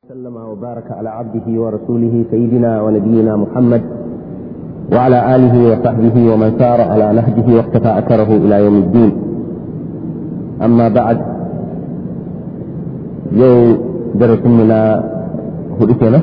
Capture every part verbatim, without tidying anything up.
سلم وبارك على عبده ورسوله سيدنا ونبينا محمد وعلى آله وصحبه ومن سار على نهجه واقتفى أثره إلى يوم الدين. أما بعد، يو درس منا هدوكنا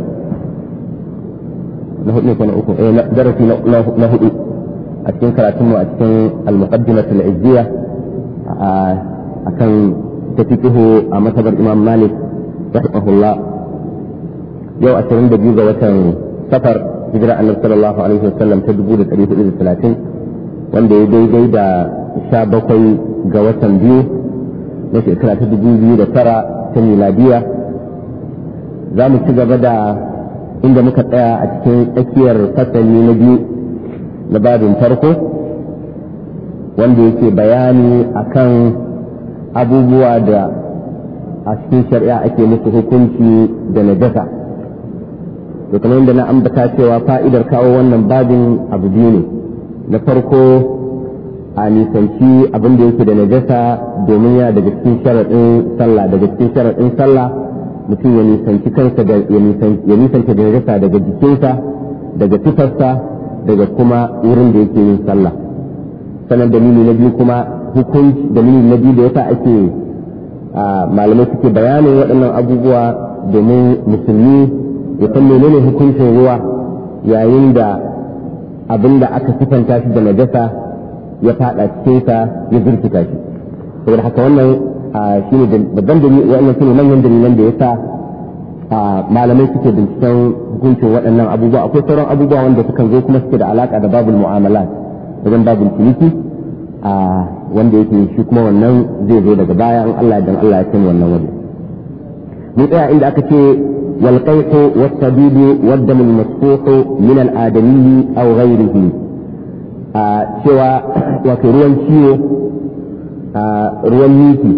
نهدوكنا درس نهدو أتكن كراتم وأتكن المقدمة العزية أكن تفكه مذهب الإمام مالك رحمه الله. yau ashirin da biyu ga watan safar hijira annabi sallallahu alaihi wasallam ta dubu da ɗari hudu da talatin wanda ya daidai da sha bakwai ga watan biyu na shekara ta dubu biyu da tara ta miladiya. za mu ci gaba da inda muka tsaya a cikin tsakiyar fasali na biyu na babin farko wanda yake bayani akan abubuwa da a cikin shari'a ake musu hukunci da najasa. to kamar yadda na ambata cewa fa'idar kawo wannan babin abu biyu ne. na farko a nisanci abin da yake da najasa domin ya daga cikin sharaɗin sallah daga cikin sharaɗin sallah mutum ya nisanci kansa da ya nisanci da najasa daga jikinsa daga tufarsa daga kuma wurin da yake yin sallah. sannan dalili na biyu kuma hukunci dalili na biyu da yasa ake malamai suke bayanin waɗannan abubuwa domin musulmi ya san menene hukuncin ruwa yayin da abin da aka sifanta shi da najasa ya fada cikin sa ya zurfita shi. saboda haka wannan shine babban dalili, wannan shine manyan dalilan da yasa malamai suke binciken hukuncin waɗannan abubuwa. akwai sauran abubuwa wanda sukan zo kuma suke da alaka da babul mu'amalat wajen babul ciniki wanda yake shi kuma wannan zai zo daga baya in Allah dan Allah ya sani wannan waje. mu tsaya inda aka ce والقيح والصديد والدم المسفوح من الآدمي أو غيره سوى وكروان شيو روان ميكي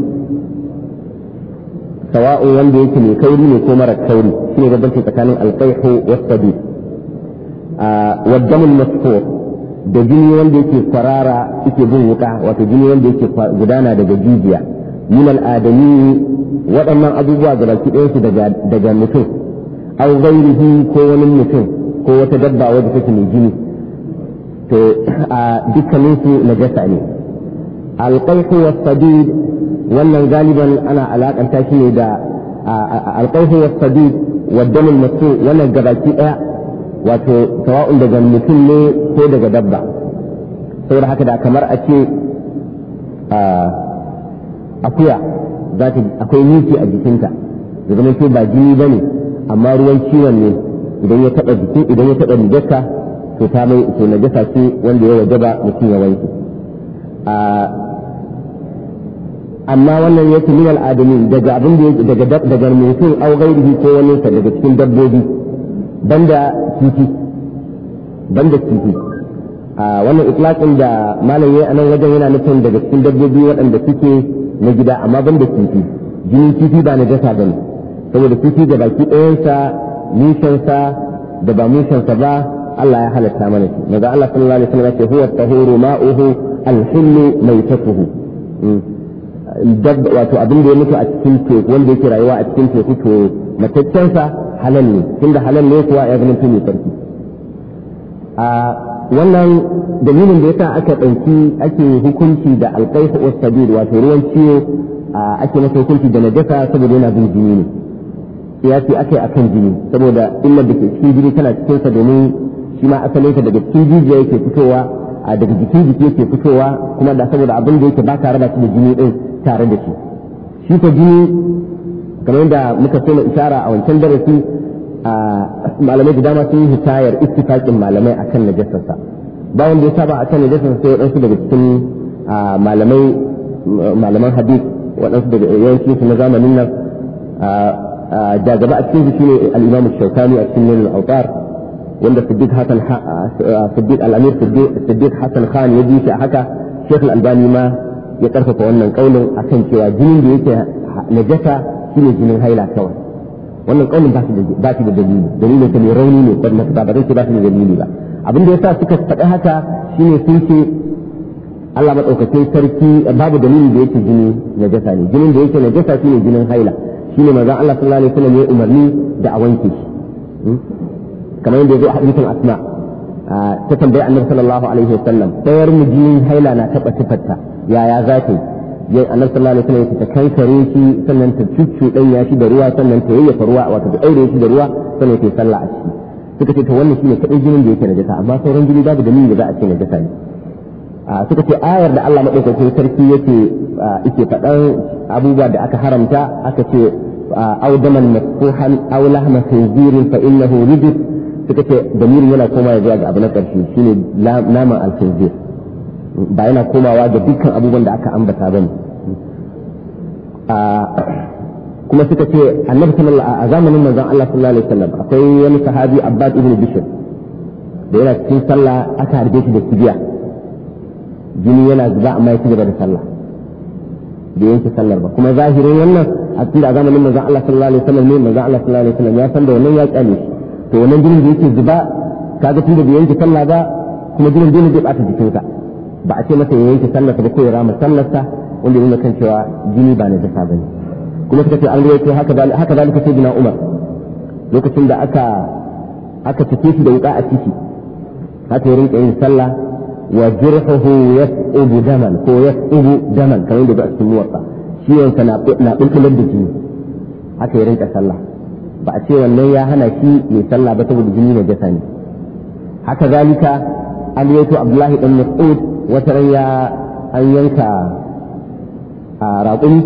سواء وندي يكني كوري لكومر الكوري شنو قبلت تكاني القيح والصديد والدم المسفوح da jini wanda yake kwarara yake bin wuka wato jini wanda yake gudana daga jijiya min al'adami waɗannan abubuwa ga baki ɗayansu daga mutum au ghairihi ko wani mutum ko wata dabba wadda take mai jini to a dukkaninsu najasa ne. alqaihu was-sadid wannan galiban ana alakanta shi ne da alqaihu was-sadid wad-dam al-masfu wannan gabaki ɗaya wato sawa'un daga mutum ne ko daga dabba. saboda haka da kamar a ce akuya za ta akwai miki a jikinta da zama ce ba jini ba ne amma ruwan ciwon ne idan ya taɓa jikin idan ya taɓa rigarka to ta mai to najasa ce wanda ya wajaba mutum ya wanke. amma wannan yake min al'adami daga abin da daga daga mutum au gairihi ko wani sa daga cikin dabbobi banda kifi banda kifi wannan itlaqin da malam yayi anan wajen yana nufin daga cikin dabbobi waɗanda suke na gida amma ban da kifi. jinin kifi ba na jasa bane saboda kifi da baki ɗayansa mushensa da ba mushensa ba Allah ya halatta mana shi. maza Allah sallallahu alaihi wasallam ya ce huwa tahuru ma'uhu al-hillu maytatuhu. wato abin da ya mutu a cikin teku wanda yake rayuwa a cikin teku to mataccensa halal ne tunda halal ne kuwa ya zama tuni sarki. a wannan dalilin da yasa aka ɗauki ake hukunci da alqaihu was-sadid wato ruwan ciwo ake masa hukunci da najasa saboda yana bin jini ne. siyasi akai akan jini saboda illar da ke cikin jini tana cikin sa domin shi ma asalin sa daga cikin jijiya yake fitowa daga jikin jiki yake fitowa kuma da saboda abin da yake ba tare da shi da jini din tare da shi. shi ko jini kamar yadda muka so ishara a wancan darasi malamai da dama sun yi hitayar ittifaqin malamai akan najasarsa ba wanda ya saba akan najasarsa sai wadansu daga cikin malamai malaman hadith wadansu daga yawanci su na zamanin nan da gaba a cikin shi ne al-Imam Shawkani a cikin al-Awtar wanda Siddiq Hasan Siddiq al-Amir Siddiq Hasan Khan ya ji shi a haka. Sheikh al-Albani ma ya karfafa wannan kaulin akan cewa jinin da yake najasa shine jinin haila kawai. wannan kaunin ba shi da ba shi da dalili dalilin ta ne rauni ne ko ba ba zai ba shi da dalili ba. abin da yasa suka faɗi haka shine sun ce Allah madaukakin sarki babu dalili da yake jini najasa ne. jinin da yake najasa shine jinin haila shine manzon Allah sallallahu alaihi wasallam ya umarni da a wanke shi kamar yadda ya zo a hadisin Asma ta tambayi Annabi sallallahu alaihi wasallam sayar mu jinin haila na taba tufarta yaya za ta yi Annabi sallallahu alaihi wasallam ya ta kankare shi sannan ta cuccu dan ya shi da ruwa sannan ta yayyafa ruwa wato ta aure shi da ruwa sannan ta yi sallah a ciki suka ce to wannan shine kadai jinin da yake najasa amma sauran jini babu dalili da za a ce najasa ne suka ce ayar da Allah madaukakin sarki yake yake faɗan abubuwa da aka haramta aka ce aw daman masfuhan aw lahma khinzirin fa innahu rijis suka ce damirin yana komawa zuwa ga abu na ƙarshe shine naman al-khinzir ba yana komawa ga dukkan abubuwan da aka ambata bane kuma suka ce annabi sallallahu a zamanin manzon Allah sallallahu alaihi wasallam akwai wani sahabi Abbad ibn Bishr da yana cikin sallah aka harbe shi da kibiya jini yana zuba amma ya ci gaba da sallah da yanke sallar ba kuma zahirin wannan a cikin zamanin manzon Allah sallallahu alaihi wasallam ne manzon Allah sallallahu alaihi wasallam ya san da wannan ya kyale shi to wannan jinin da yake zuba kaga tunda bai yanke sallah ba kuma jinin dole zai bata jikinka ba a ce masa ya yanke sallarsa ba ko ya rama sallarsa wanda yana kan cewa jini ba na jasa bane kuma suka ce an ruwaito haka haka zalika sai bina Umar lokacin da aka aka cike shi da wuka a ciki haka ya rinka yin sallah wa jirhuhu yas'ubu daman ko yas'ubu daman kamar da ba su muwatta ciwon sa na na bulbular da jini haka ya rinka sallah ba a ce wannan ya hana shi mai sallah ba saboda jini na jasa ne haka zalika an ruwaito Abdullahi dan Mas'ud wata ran ya an yanka a raƙumi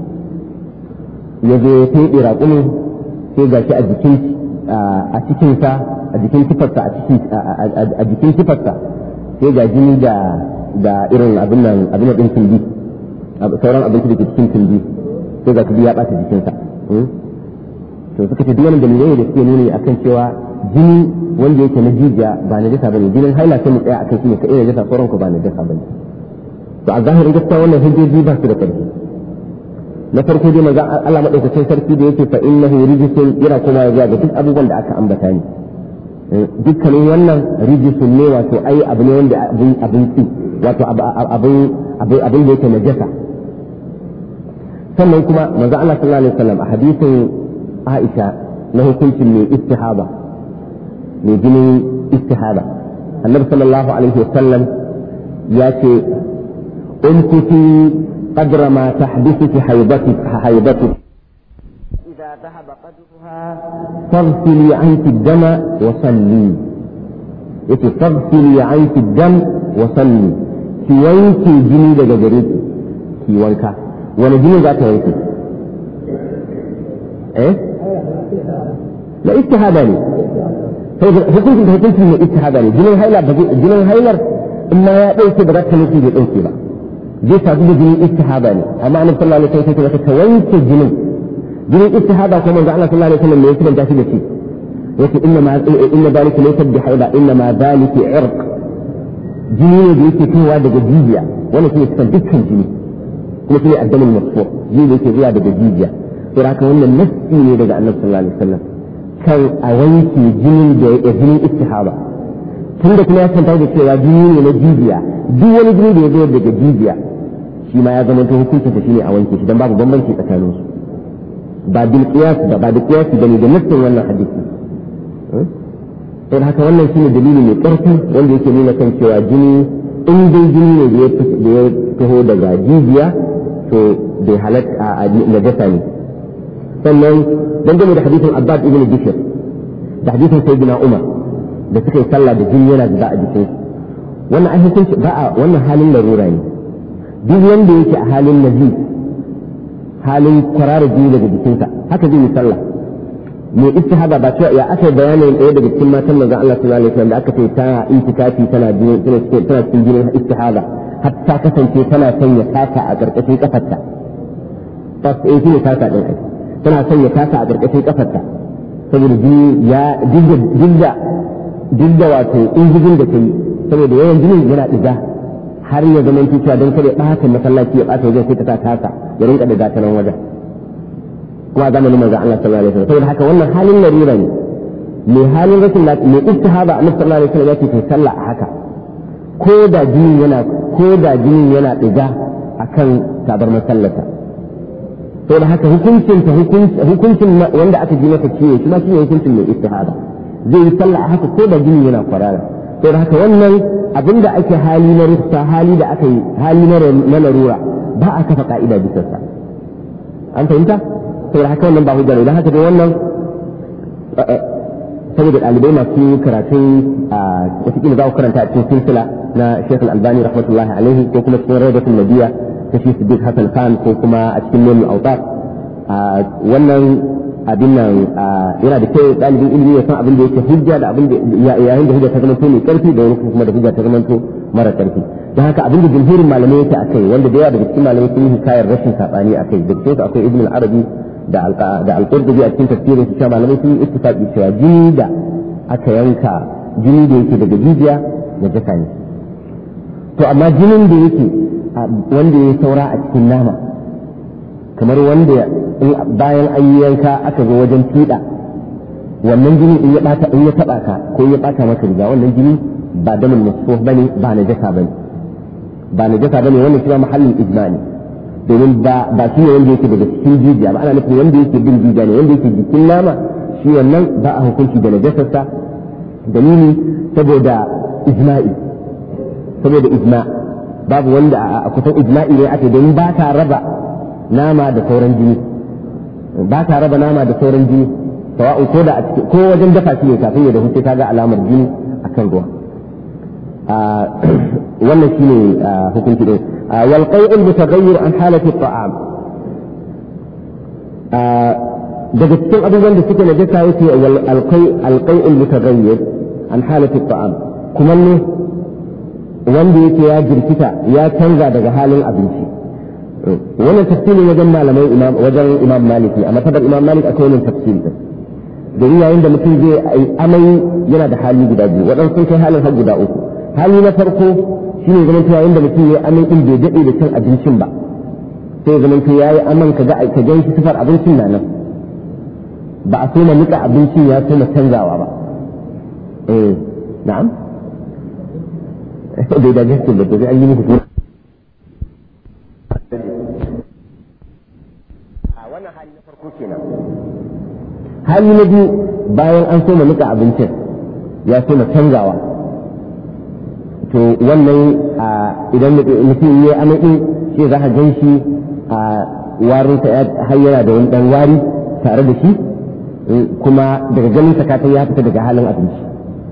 ya zo ya feɗe raƙumin sai ga shi a jikin a cikinsa a jikin kifarsa a jikin kifarsa sai ga jini da da irin abin nan abin nan din tumbi sauran abinci da ke cikin tumbi sai ga kudi ya ɓata jikinsa to suka ce duk wani dalilai da suke nuni akan cewa jini wanda yake na jijiya ba na jasa bane jinin haila sai mu tsaya akan shi ne ka iya jasa sauran ku ba na jasa bane to a zahirin gaskiya wannan hujjoji ba su da ƙarfi na farko dai manzo Allah madaukakin sarki da yake fa innahu rijsun yana kuma ya ga duk abubuwan da aka ambata ni dukkanin wannan rijsun ne wato ai abu ne wanda abin abinci wato abin abin da yake najasa sannan kuma manzo Allah sallallahu alaihi wasallam a hadisin Aisha na hukuncin mai istihaba mai jinin istihaba annabi sallallahu alaihi wasallam ya ce umkuti قدر ما تحدثك حيضتك حيضتك إذا ذهب قدرها فاغسلي عنك الدم وصلي يتي فاغسلي عنك الدم وصلي في وينك جني daga gare ki ki wanka wani jini za ta wanke eh la istihada ne sai hukuncin da hukuncin ne istihada ne jinin haila jinin hailar in ma ya dauke ba za ta nufi bai dauke ba zai sadu da jinin istihaba ne amma annabi sallallahu alaihi wasallam sai ta wanke jinin jinin istihaba kuma manzo Allah sallallahu alaihi wasallam ne yake da shi da shi yace inna ma inna dalika laysa bi haida inna ma dalika irq jini ne da yake fitowa daga jijiya wannan shine cikin dukkan jini kuma shine addamin masfu jini da yake zuwa daga jijiya to haka wannan nafsi ne daga annabi sallallahu alaihi wasallam kan a wanke jinin da ya jinin istihaba tunda kuma ya tantar da cewa jini ne na jijiya duk wani jini da ya zo daga jijiya shi ma ya zama hukuncin ta shine a wanke shi dan babu bambanci tsakanin su ba bil qiyas da ba da qiyas bane da nassin wannan hadisi sai haka wannan shine dalili mai karfi wanda yake nuna kan cewa jini in dai jini ne da ya taho daga jijiya to bai halatta a najasa ne sannan dangane da hadisin Abbad ibn Bishr da hadisin Sayyidina Umar da suka yi sallah da jini yana zuba a jikin wannan ai hukunci ba a wannan halin larura ne duk wanda yake a halin nazi halin kwarara jini daga jikinsa haka zai yi sallah mai istihada ba cewa ya aka bayanin ɗaya daga cikin matan manzon Allah sallallahu alaihi wasallam da aka ce tana intikafi tana jini tana cikin jinin istihada har ta kasance tana sanya kasa a ƙarƙashin kafarta tas eh shine kasa din ai tana sanya kasa a ƙarƙashin kafarta saboda jini ya dinga dinga wato injijin da kai saboda yawan jinin yana diga har ya zama cewa don kare ɓata masallaci ya ɓata wajen sai ta kasa ya rinka diga ta nan wajen kuma zamanin manzo Allah sallallahu alaihi wasallam saboda haka wannan halin larura ne mai halin rashin lafiya mai istihaba annabi sallallahu alaihi wasallam yake sallah a haka ko da jinin yana ko da jinin yana diga akan tabar masallata saboda haka hukuncin ta hukuncin wanda aka ji masa ciwo shi ma shi ne hukuncin mai istihada zai yi sallah haka ko da jini yana kwarara saboda haka wannan abinda ake hali na rufsa hali da aka yi hali na larura ba a kafa ka'ida bisa sa an fahimta saboda haka wannan ba hujja ne don haka dai wannan saboda ɗalibai masu karatun a wataƙila za ku karanta a cikin silsila na Sheikh Al-Albani rahmatullahi alaihi ko kuma cikin Rawdatul Nabiyya ta shi Siddiq Hassan Khan ko kuma a cikin Nurul Awtar wannan abin nan yana da kyau ɗalibin ilimi ya san abin da yake hujja da abin da yayin da hujja ta zama mai ƙarfi da wani kuma da hujja ta zama mara ƙarfi don haka abin da jumhurin malamai yake akai wanda da yawa daga cikin malamai sun yi hikayar rashin saɓani akai da cikin akwai Ibn al-Arabi da al-Qurtubi a cikin tafsirin su cewa malamai sun yi ittifaqi cewa jini da aka yanka jini da yake daga jijiya da jaka ne to amma jinin da yake wanda ya saura a cikin nama kamar wanda bayan an yi yanka aka zo wajen fiɗa wannan jini in ya bata in ya taba ka ko ya bata maka riga wannan jini ba damin masfuh bane ba na jaka bane ba na jaka bane wannan shi ma mahallin ijmani domin ba ba shi ne wanda yake daga cikin jijiya ba ana nufin wanda yake bin jijiya ne wanda yake jikin nama shi wannan ba a hukunci da najasarsa dalili saboda ijma'i saboda ijma babu wanda a kusan ijma'i ne ake domin ba ta raba nama da sauran jini ba ta raba nama da sauran jini sawa'un ko da ko wajen dafa shi ne kafin ya dahu sai kaga alamar jini akan ruwa wannan shine hukunci din wal qai'ul mutaghayyir an halati at-ta'am daga cikin abubuwan da suke najasa yake alqai alqai'ul mutaghayyir an halati at-ta'am kuma ne wanda yake ya jirkita ya canza daga halin abinci wannan tafsirin wajen malamai imam wajen imam maliki a matabar imam malik akwai wannan tafsir din domin yayin da mutum zai amai yana da hali guda biyu waɗansu sun kai halin har guda uku hali na farko shine zaman ta yayin da mutum ya amai din bai dade da cin abincin ba sai zaman ta yayi aman ka ga ka gan shi sifar abincin na nan ba a so na nika abincin ya so na canzawa ba eh na'am bai da gaske da sai an yi muku a wannan hali na farko kenan hali na biyu bayan an so na nika abincin ya so na canzawa to wannan idan mutum ya amai din shi za ka gan shi a warinsa ya hayyana da wani dan wari tare da shi kuma daga ganin sakatai ya fita daga halin abinci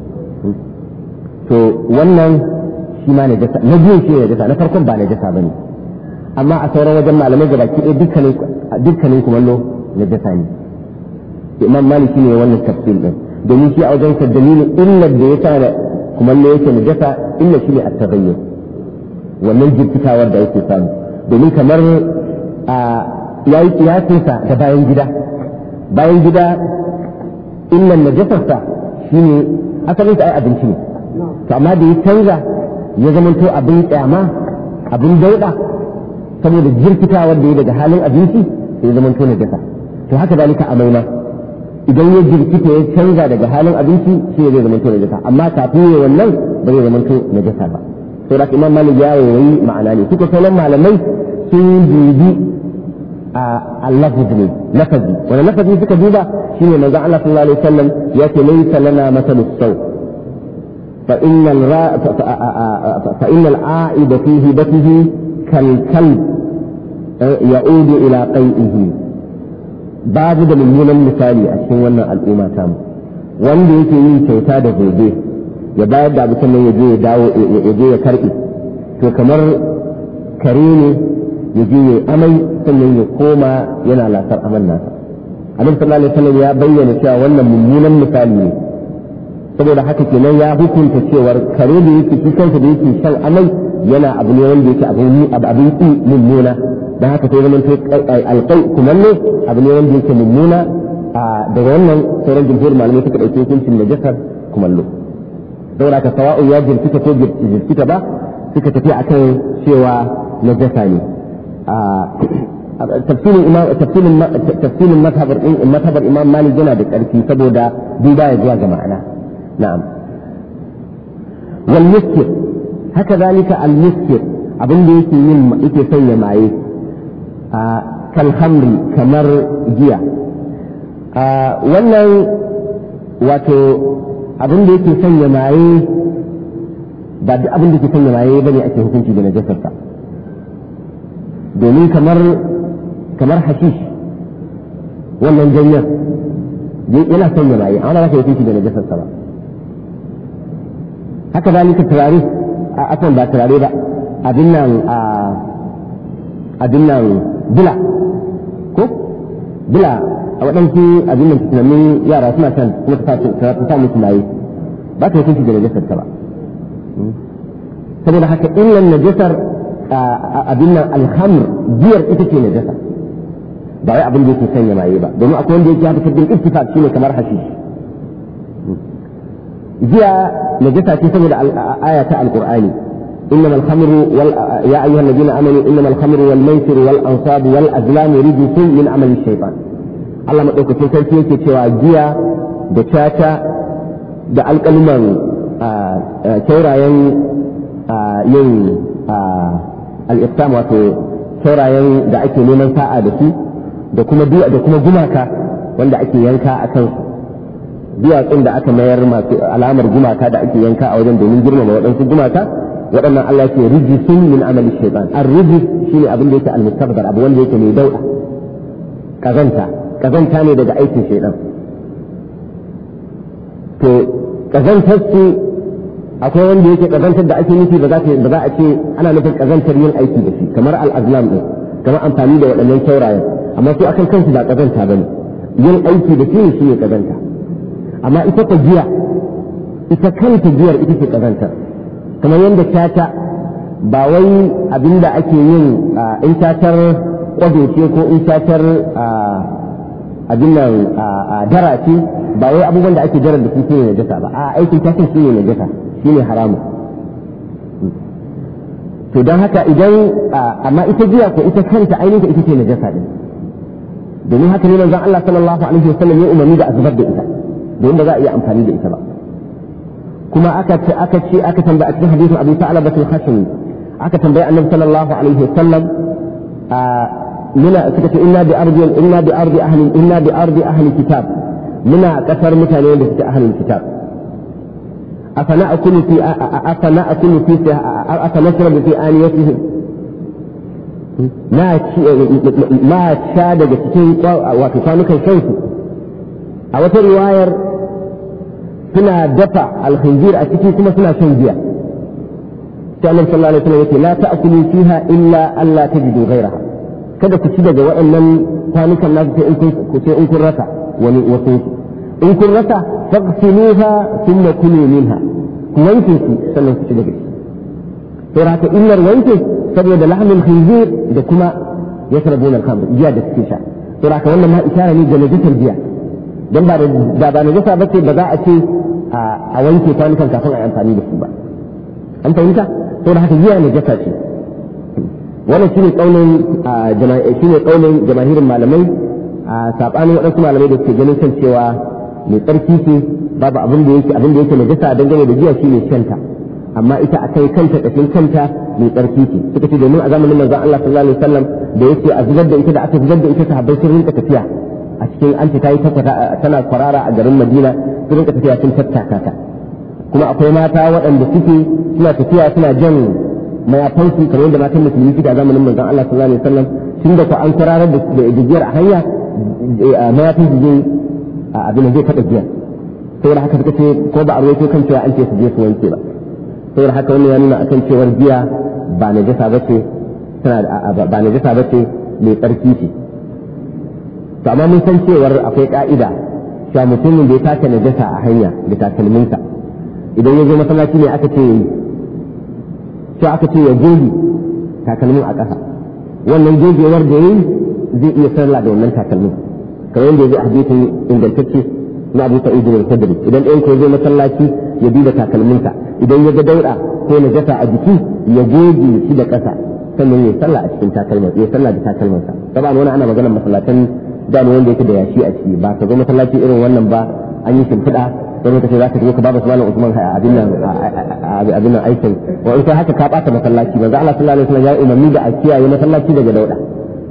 to wannan shi ma najasa na biyu shi najasa na farkon ba najasa bane amma a sauran wajen malamai gabaki ɗaya dukkanin dukkanin kumallo najasa ne imam maliki ne wannan tafsir din domin shi a wajen sa dalilin illar da ya sa kumallo yake najasa illa shi ne at-taghayyur wannan jirkitawar da yake samu domin kamar a yayi kiyasinsa da bayan gida bayan gida illan najasarsa shine asalin sa ai abinci ne to amma da ya canza ya zama to abin kyama abin dauda saboda jirkitawar da ya daga halin abinci sai ya zama to najasa to haka dalika amaina idan ya jirkita ya canza daga halin abinci shi zai zama to najasa amma kafin ya wannan ba zai zama to najasa ba to da imam malik ya yi ma'ana ne suka sauran malamai sun dubi a al-lafz ne lafazi wala lafazi suka duba shine manzo Allah sallallahu alaihi wasallam yace laysa lana mathalu saw fa innal ra fa innal a'ida fi hibatihi kal kalb ya'udu ila qai'ihi babu da mummunan misali a cikin wannan al'umma ta mu wanda yake yin kyauta da gobe ya bayar da abin nan ya je ya dawo ya je ya karbi to kamar kare ne ya je ya amai sannan ya koma yana lasar aman nasa annabi sallallahu alaihi wasallam ya bayyana cewa wannan mummunan misali ne saboda haka kenan ya hukunta cewar kare da yake shi kansa da yake shan amai yana abu ne wanda yake abin abin ki mummuna dan haka sai zaman alqai kumanne abu ne wanda yake mummuna daga wannan sauran jumhur malamai suka dauke hukuncin najasar kumallo saboda haka sawa'u ya jirkita ko jirkita ba suka tafi akan cewa najasa ne tafsirin imam tafsirin tafsirin mazhabar mazhabar imam malik yana da karfi saboda duba ya zuwa ga ma'ana na'am wal muskir haka zalika al muskir abin da yake yin yake sanya maye kalhamri kamar giya wannan wato abin da yake sanya maye ba duk abin da ke sanya maye bane ake hukunci da najasarsa domin kamar kamar hashish wannan ganyen yana sanya maye amma ba ka hukunci da najasarsa ba haka zalika turare a asan ba turare ba abin nan a abin nan bila ko bila a waɗansu abin nan tunanin yara suna can kuma ta sa musu maye ba ta hukunci da najasarsa ba saboda haka illan najasar abin nan alhamr biyar ita ce najasa ba wai abin da yake sanya maye ba domin akwai wanda yake haka sabbin ittifaq shine kamar hashish jiya najasa ce saboda aya ta alqur'ani إنما الخمر وال... يا أيها الذين آمنوا إنما الخمر والميسر والأنصاب والأزلام رجس من عمل الشيطان الله مدوك تنسلتي يكي تشوى جيا دشاتا دا الكلمان كورا ين ين الإقسام واتو كورا ين دا أكي نيمان ساعة دسي da kuma biya da kuma gumaka wanda ake yanka a kan biya din da aka mayar masu alamar gumaka da ake yanka a wajen domin girmama waɗansu gumaka waɗannan Allah ya ce rijisun min amali shaytan ar-rijis shine abin da yake al-mustabdar abu wanda yake mai dauda kazanta kazanta ne daga aikin shaytan to kazantar su akwai wanda yake kazantar da ake nufi ba za ta ba za a ce ana nufin kazantar yin aiki da shi kamar al-azlam din kamar amfani da waɗannan saurayen amma su akan kansu ba kazanta bane yin aiki da shi shine kazanta amma ita ta giya ita kanta giyar ita ce kazantar kamar yadda tata ba wai abinda ake yin in tatar kwado ce ko in tatar abin nan dara ce ba wai abubuwan da ake jarar da su ne najasa ba a aikin tatar shi ne najasa shi ne haramu to don haka idan amma ita jiya ko ita kanta ainihin ita ce najasa din domin haka ne manzon Allah sallallahu alaihi wasallam ya umarni da azubar da ita domin ba za a iya amfani da ita ba kuma aka ce aka ce aka tambaya a cikin hadisin Abu Sa'lab al-Khashani aka tambaya Annabi sallallahu alaihi wasallam muna suka ce inna bi ardi inna bi ardi ahli inna bi ardi ahli kitab muna kasar mutane da suke ahli kitab afana akulu fi afana akulu fi afana shrabu fi aniyatihim ma ma sha daga cikin wato kwanukan kansu a wata riwayar suna dafa alkhinzir a ciki kuma suna shan giya sai Annabi sallallahu alaihi wasallam yake la ta'kulu fiha illa alla tajidu ghayraha kada ku ci daga waɗannan kwanukan nasu sai in kun sai in kun rasa wani wasu in kun rasa faghsiluha thumma kulu minha ku wanke su sannan ku ci daga shi sai haka illar wanke saboda lahmul khinzir da kuma yasrabuna al-khamr giya da suke sha sai haka wannan ma isharar ne ga najisul giya dan ba da ba najasa bace ba za a ce a wanke kwanukan kafin a yi amfani da su ba an fahimta to da haka giya najasa ce wannan shine kaulin jama'a shine kaulin jama'irin malamai a sabanin wadansu malamai da suke ganin kan cewa mai tsarki ce babu abin da yake abin da yake najasa dangane da giya shine shanta amma ita akai kanta kashin kanta mai tsarki ce suka ce domin a zamanin manzon Allah sallallahu alaihi wasallam da yake a zubar da ita da aka zubar da ita sahabbai sun rinka tafiya a cikin an ce ta yi tana kwarara a garin Madina sun rinka tafiya sun tattaka ta kuma akwai mata waɗanda suke suna tafiya suna jan mayafansu kamar yadda matan musulmi suke a zamanin manzon Allah sallallahu alaihi wasallam tun da ku an kwararar da giyar a hanya mayafin su zai abin da zai taɓa giyar saboda haka suka ce ko ba a rawaito kan cewa an ce su je su wanke ba saboda haka wannan ya nuna akan cewar giya ba najasa bace tana ba najasa bace mai tsarki ce to amma mun san cewar akwai ka'ida cewa mutumin da ya taka najasa a hanya da takalminsa idan ya zo masallaci ne aka ce cewa aka ce ya goge takalmin a ƙasa wannan gogewar da yayi zai iya sallah da wannan takalmin kamar yadda ya zo a hadisin ingantacce na Abu Sa'id al-Khudri idan ɗayan ko zo masallaci ya duba takalminsa idan ya ga dauda ko najasa a jiki ya goge shi da ƙasa sannan ya sallah a cikin takalmin ya sallah da takalminsa saboda wannan ana maganar masallatan da ne wanda yake da yashi a ciki ba ka zo masallaci irin wannan ba an yi shimfiɗa sai ka ce za ka je ka babu sunan Usman abin nan abin nan aikin wa in kai haka ka bata masallaci manzo Allah sallallahu alaihi wasallam ya umarni da a kiyaye masallaci daga dauda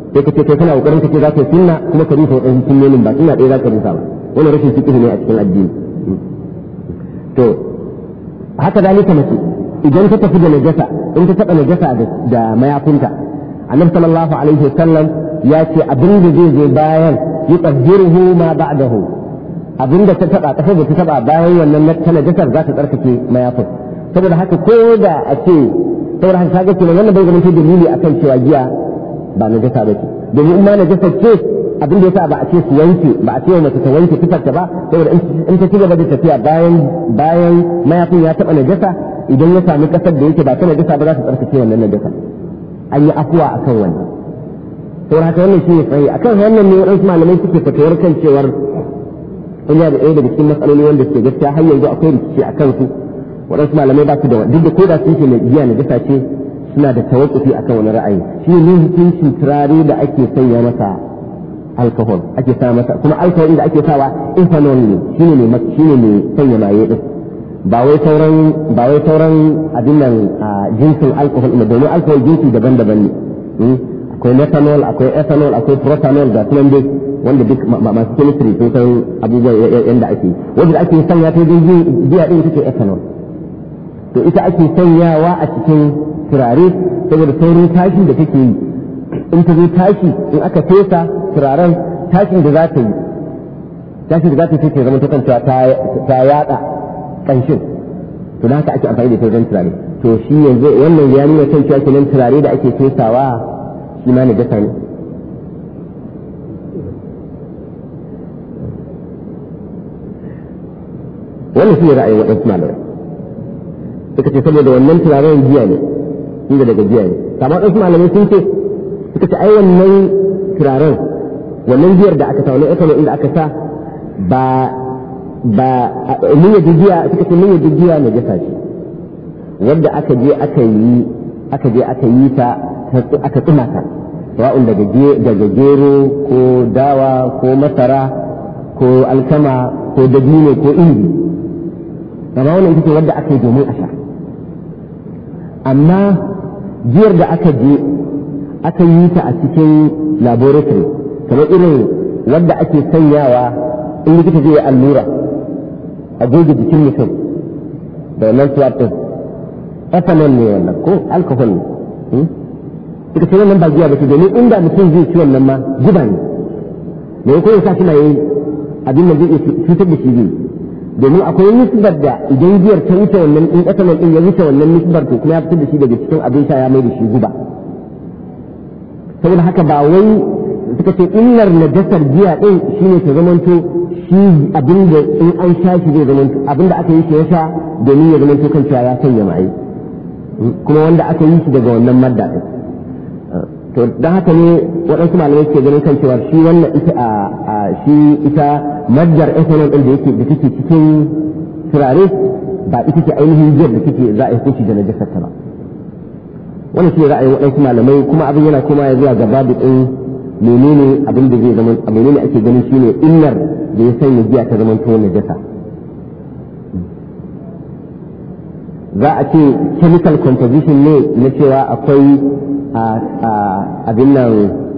sai ka ce kai kana kokarin ka ce za ka yi sunna kuma ka rufe wadannan sunnonin ba sunna ɗaya za ka rufa ba wannan rashin fiqh ne a cikin addini to haka dalika mace idan ta tafi da najasa in ta taba najasa da mayafinta annabi sallallahu alaihi wasallam ya ce abin da zai zo bayan yutahhiruhu ma ba'dahu abin da ta taba kasar da ta taba bayan wannan ta najasar za ta tsarkake mayafin saboda haka ko da a ce saboda haka kaga kenan wannan bai zama dalili akan cewa giya ba najasa ba ce domin in ma najasa ce abin da yasa ba a ce su wanke ba a ce wa mace ta wanke tufarta ba saboda in ta ci gaba da tafiya bayan bayan mayafin ya taba najasa idan ya sami kasar da yake ba ta najasa ba za ta tsarkake wannan najasa an yi afuwa akan wannan saboda haka wannan shi ne tsaye akan wannan ne waɗansu malamai suke fatawar kan cewar ina da ɗaya daga cikin matsaloli wanda suke gaskiya har yanzu akwai rikici a kansu waɗansu malamai ba su da duk da koda sun ce mai giya najasa ce suna da tawakkufi akan wani ra'ayi shi ne hukuncin turare da ake sanya masa alcohol ake sa masa kuma alcohol da ake sawa ethanol ne shine ne shine ne sanya maye din ba wai sauran ba wai sauran abin nan jinsin alcohol ne domin alcohol jinsi daban-daban ne akwai methanol akwai ethanol akwai propanol da kuma dai wanda duk masu chemistry sun san abubuwan yanda ake wanda ake sanya ta wajen biya din take ethanol to ita ake sanyawa a cikin turare saboda saurin tashi da take yi in ta zo tashi in aka fesa turaren tashin da za ta yi tashin da za ta yi ce zama ta kanta ta yada kanshin to da haka ake amfani da sauran turare to shi yanzu wannan ya nuna kan cewa kenan turare da ake fesawa shi ma najasa ne wannan shi ne ra'ayin waɗansu malamai suka ce saboda wannan turaren giya ne inda daga giya ne kamar waɗansu malamai sun ce suka ce ai wannan turaren wannan giyar da aka sa wannan ethanol inda aka sa ba ba mun yi giya suka ce mun yi giya na jasa ce wanda aka je aka yi aka je aka yi ta aka tsuma ta sawa'un daga daga gero ko dawa ko masara ko alkama ko dabino ko indi amma wannan ita ce wanda aka yi domin a sha amma giyar da aka je aka yi ta a cikin laboratory kamar irin wanda ake sanyawa in likita zai yi allura a goge jikin mutum da wannan swab din ethanol ne wannan ko alcohol ne suka ce wannan ba giya ba ce domin inda mutum zai ci wannan ma guba ne me ko ya sa shi na yi abin da zai cutar da shi zai domin akwai nisbar da idan giyar ta wuce wannan in ethanol din ya wuce wannan nisbar to kuma ya fitar da shi daga cikin abin sha ya mai da shi guba saboda haka ba wai suka ce illar najasar giya din shine ta zamanto shi abin da in an sha shi zai zamanto abin da aka yi shi ya sha domin ya zamanto kan cewa ya sanya mai kuma wanda aka yi shi daga wannan madda din to dan haka ne waɗansu malamai ke ganin kan cewa shi wannan ita a shi ita maddar ethanol din da yake da take cikin turare ba ita ce ainihin giyar da take za a yi hukunci da najasar ta ba wannan shi ra'ayin waɗansu malamai kuma abin yana kuma ya zuwa gaba da ɗin menene abin da zai zama menene ake ganin shine illar da ya sanya giya ta zama to najasa za a ce chemical composition ne na cewa akwai abin nan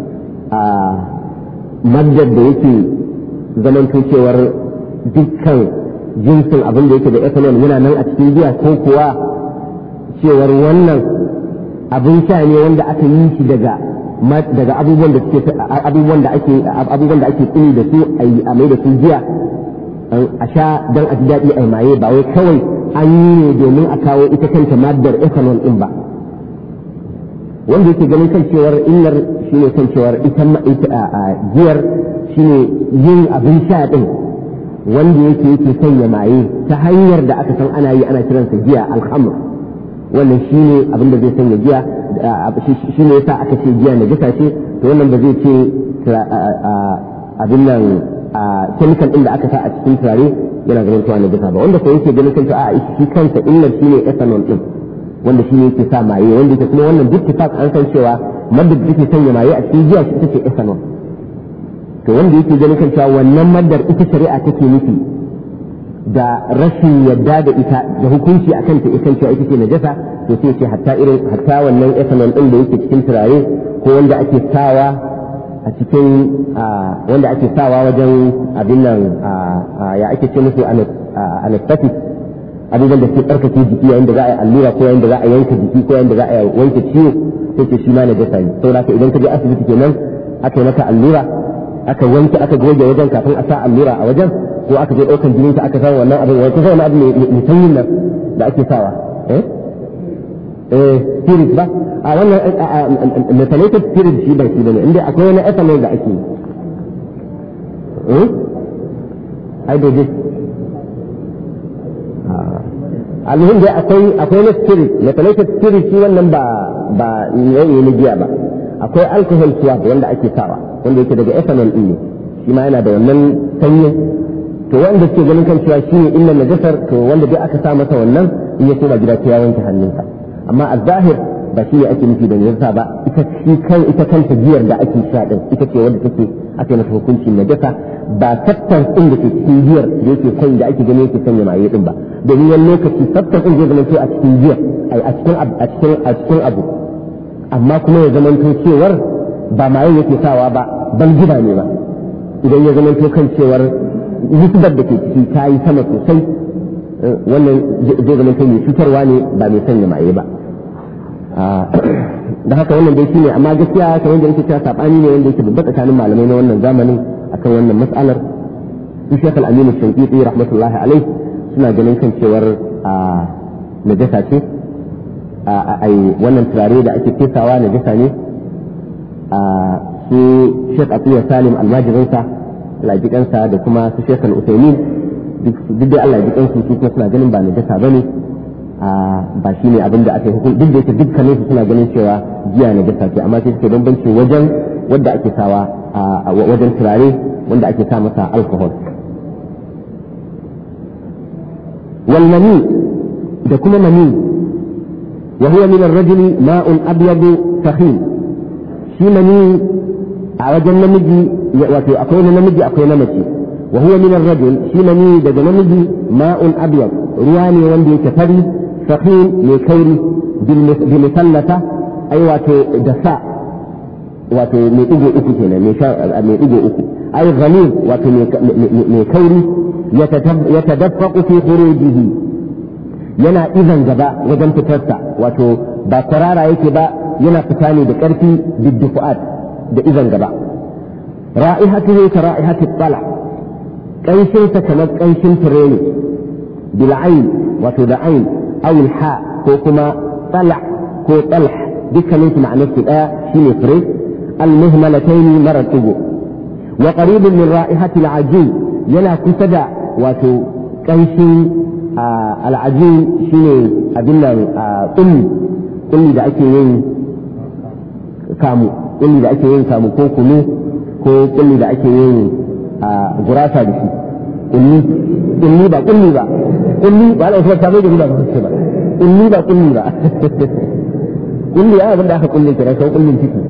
maddar da yake zaman cewar dukkan jinsin abin da yake da ethanol yana nan a cikin giya ko kuwa cewar wannan abin sha ne wanda aka yi shi daga daga abubuwan da suke abubuwan da ake abubuwan da ake tsini da su a mai da su giya a sha don a ji daɗi a maye ba wai kawai an yi ne domin a kawo ita kanta maddar ethanol din ba wanda yake ganin kan cewar illar shine kan cewar ita giyar shine yin abin sha din wanda yake yake sanya maye ta hanyar da aka san ana yi ana kiransa giya alhamr wannan shine abin da zai sanya giya shine yasa aka ce giya na gasa ce to wannan ba zai ce abin nan chemical din da aka sa a cikin turare yana ganin tuwa na gasa ba wanda ko yake ganin kan a shi kansa illar shine ethanol din wanda shine yake sa maye wanda yake kuma wannan duk tafak an san cewa madda da take sanya maye a cikin giya ita ce ethanol to wanda yake ganin kan cewa wannan maddar ita shari'a take nufi da rashin yadda da ita da hukunci akan ta ikan cewa ita ce najasa to sai ce hatta irin hatta wannan ethanol din da yake cikin turare ko wanda ake sawa a cikin wanda ake sawa wajen abin nan ya ake ce musu anesthetic abubuwan da ke tsarkake jiki yayin da za a yi allura ko yayin da za a yanka jiki ko yayin da za a wanke ciwo sai ce shi ma na jasa ne saboda haka idan ka je asibiti kenan aka yi maka allura aka wanke aka goge wajen kafin a sa allura a wajen ko aka je ɗaukan jinin ka aka sa wannan abin wata sa wani abu mai sanyin nan da ake sawa eh eh spirit ba a wannan methylated spirit shi ba shi bane inda akwai wani ethanol da ake eh hydrogen almuhim dai akwai akwai na spirit methylated spirit shi wannan ba ba yayi ne giya ba akwai alcohol swab wanda ake sawa wanda yake daga ethanol din ne shi ma yana da wannan sanyi to wanda ke ganin kan cewa shine illa najasar to wanda dai aka sa masa wannan in ya koma gida sai ya wanke hannunsa amma a zahir ba shi ne ake nufi da najasa ba ita shi kan ita kanta giyar da ake sha din ita ce wanda take ake mata hukuncin najasa ba substance din da ke cikin giyar da yake kai da ake gani yake sanya maye din ba domin wani lokaci substance din zai zama to a cikin giyar a cikin a cikin a cikin abu amma kuma ya zama to cewar ba maye yake sawa ba ban gida ne ba idan ya zama to kan cewar nisbar da ke ciki ta yi sama sosai wannan zai zama to mai cutarwa ne ba mai sanya maye ba da haka wannan dai shine amma gaskiya kamar yadda yake cewa sabani ne wanda yake babba tsakanin malamai na wannan zamanin akan wannan mas'alar su Sheikh Al-Amin Al-Shanqiti rahmatullahi alaihi suna ganin kan cewar najasa ce ai wannan turare da ake fesawa najasa ne su Sheikh Atiya Salim almajirinsa Allah ya jikansa da kuma su Sheikh Al-Uthaymeen duk da Allah ya jikansu su kuma suna ganin ba najasa bane ba shi ne abin da aka yi hukun duk da yake dukkanin su suna ganin cewa giya na gasa ce amma sai suke bambanci wajen wanda ake sawa a wajen turare wanda ake sa masa alcohol wal mani da kuma mani wa huwa min ar-rajuli ma'un abyad sakhin shi mani a wajen namiji wato akwai na namiji akwai na mace wa huwa min ar-rajul shi mani daga namiji ma'un abyad ruwa ne wanda yake fari sahin mai kauri bimisallata ai wato da sa wato mai ɗigo uku kenan mai ɗigo uku ai ghalib wato mai kauri ya tadaffaqu fi khurujihi yana izan gaba wajen fitarsa wato ba kwarara yake ba yana fita ne da ƙarfi biddufu'at da izan gaba ra'ihatuhu ka ra'ihati tsala ƙanshinsa kamar ƙanshin fure ne bil'ain wato da ain أو الحاء كوكما طلع كو طلح ذكا ننت مع نفسي الآية شيني فريق المهملتين مرة تجو وقريب من رائحة العجين يلا كسدا واتو كيشي آه العجين شيني أدلنا آه قلي قلي دا أكي وين كامو قلي دا أكي وين كامو كو كنو كو قلي دا أكي وين آه غراسة بشي قلي قلي با قلي با قلي ba Allah ya tabe da gida ba ce ba kulli ba kulli ba kulli ya abinda aka kulle kira sai kullin ciki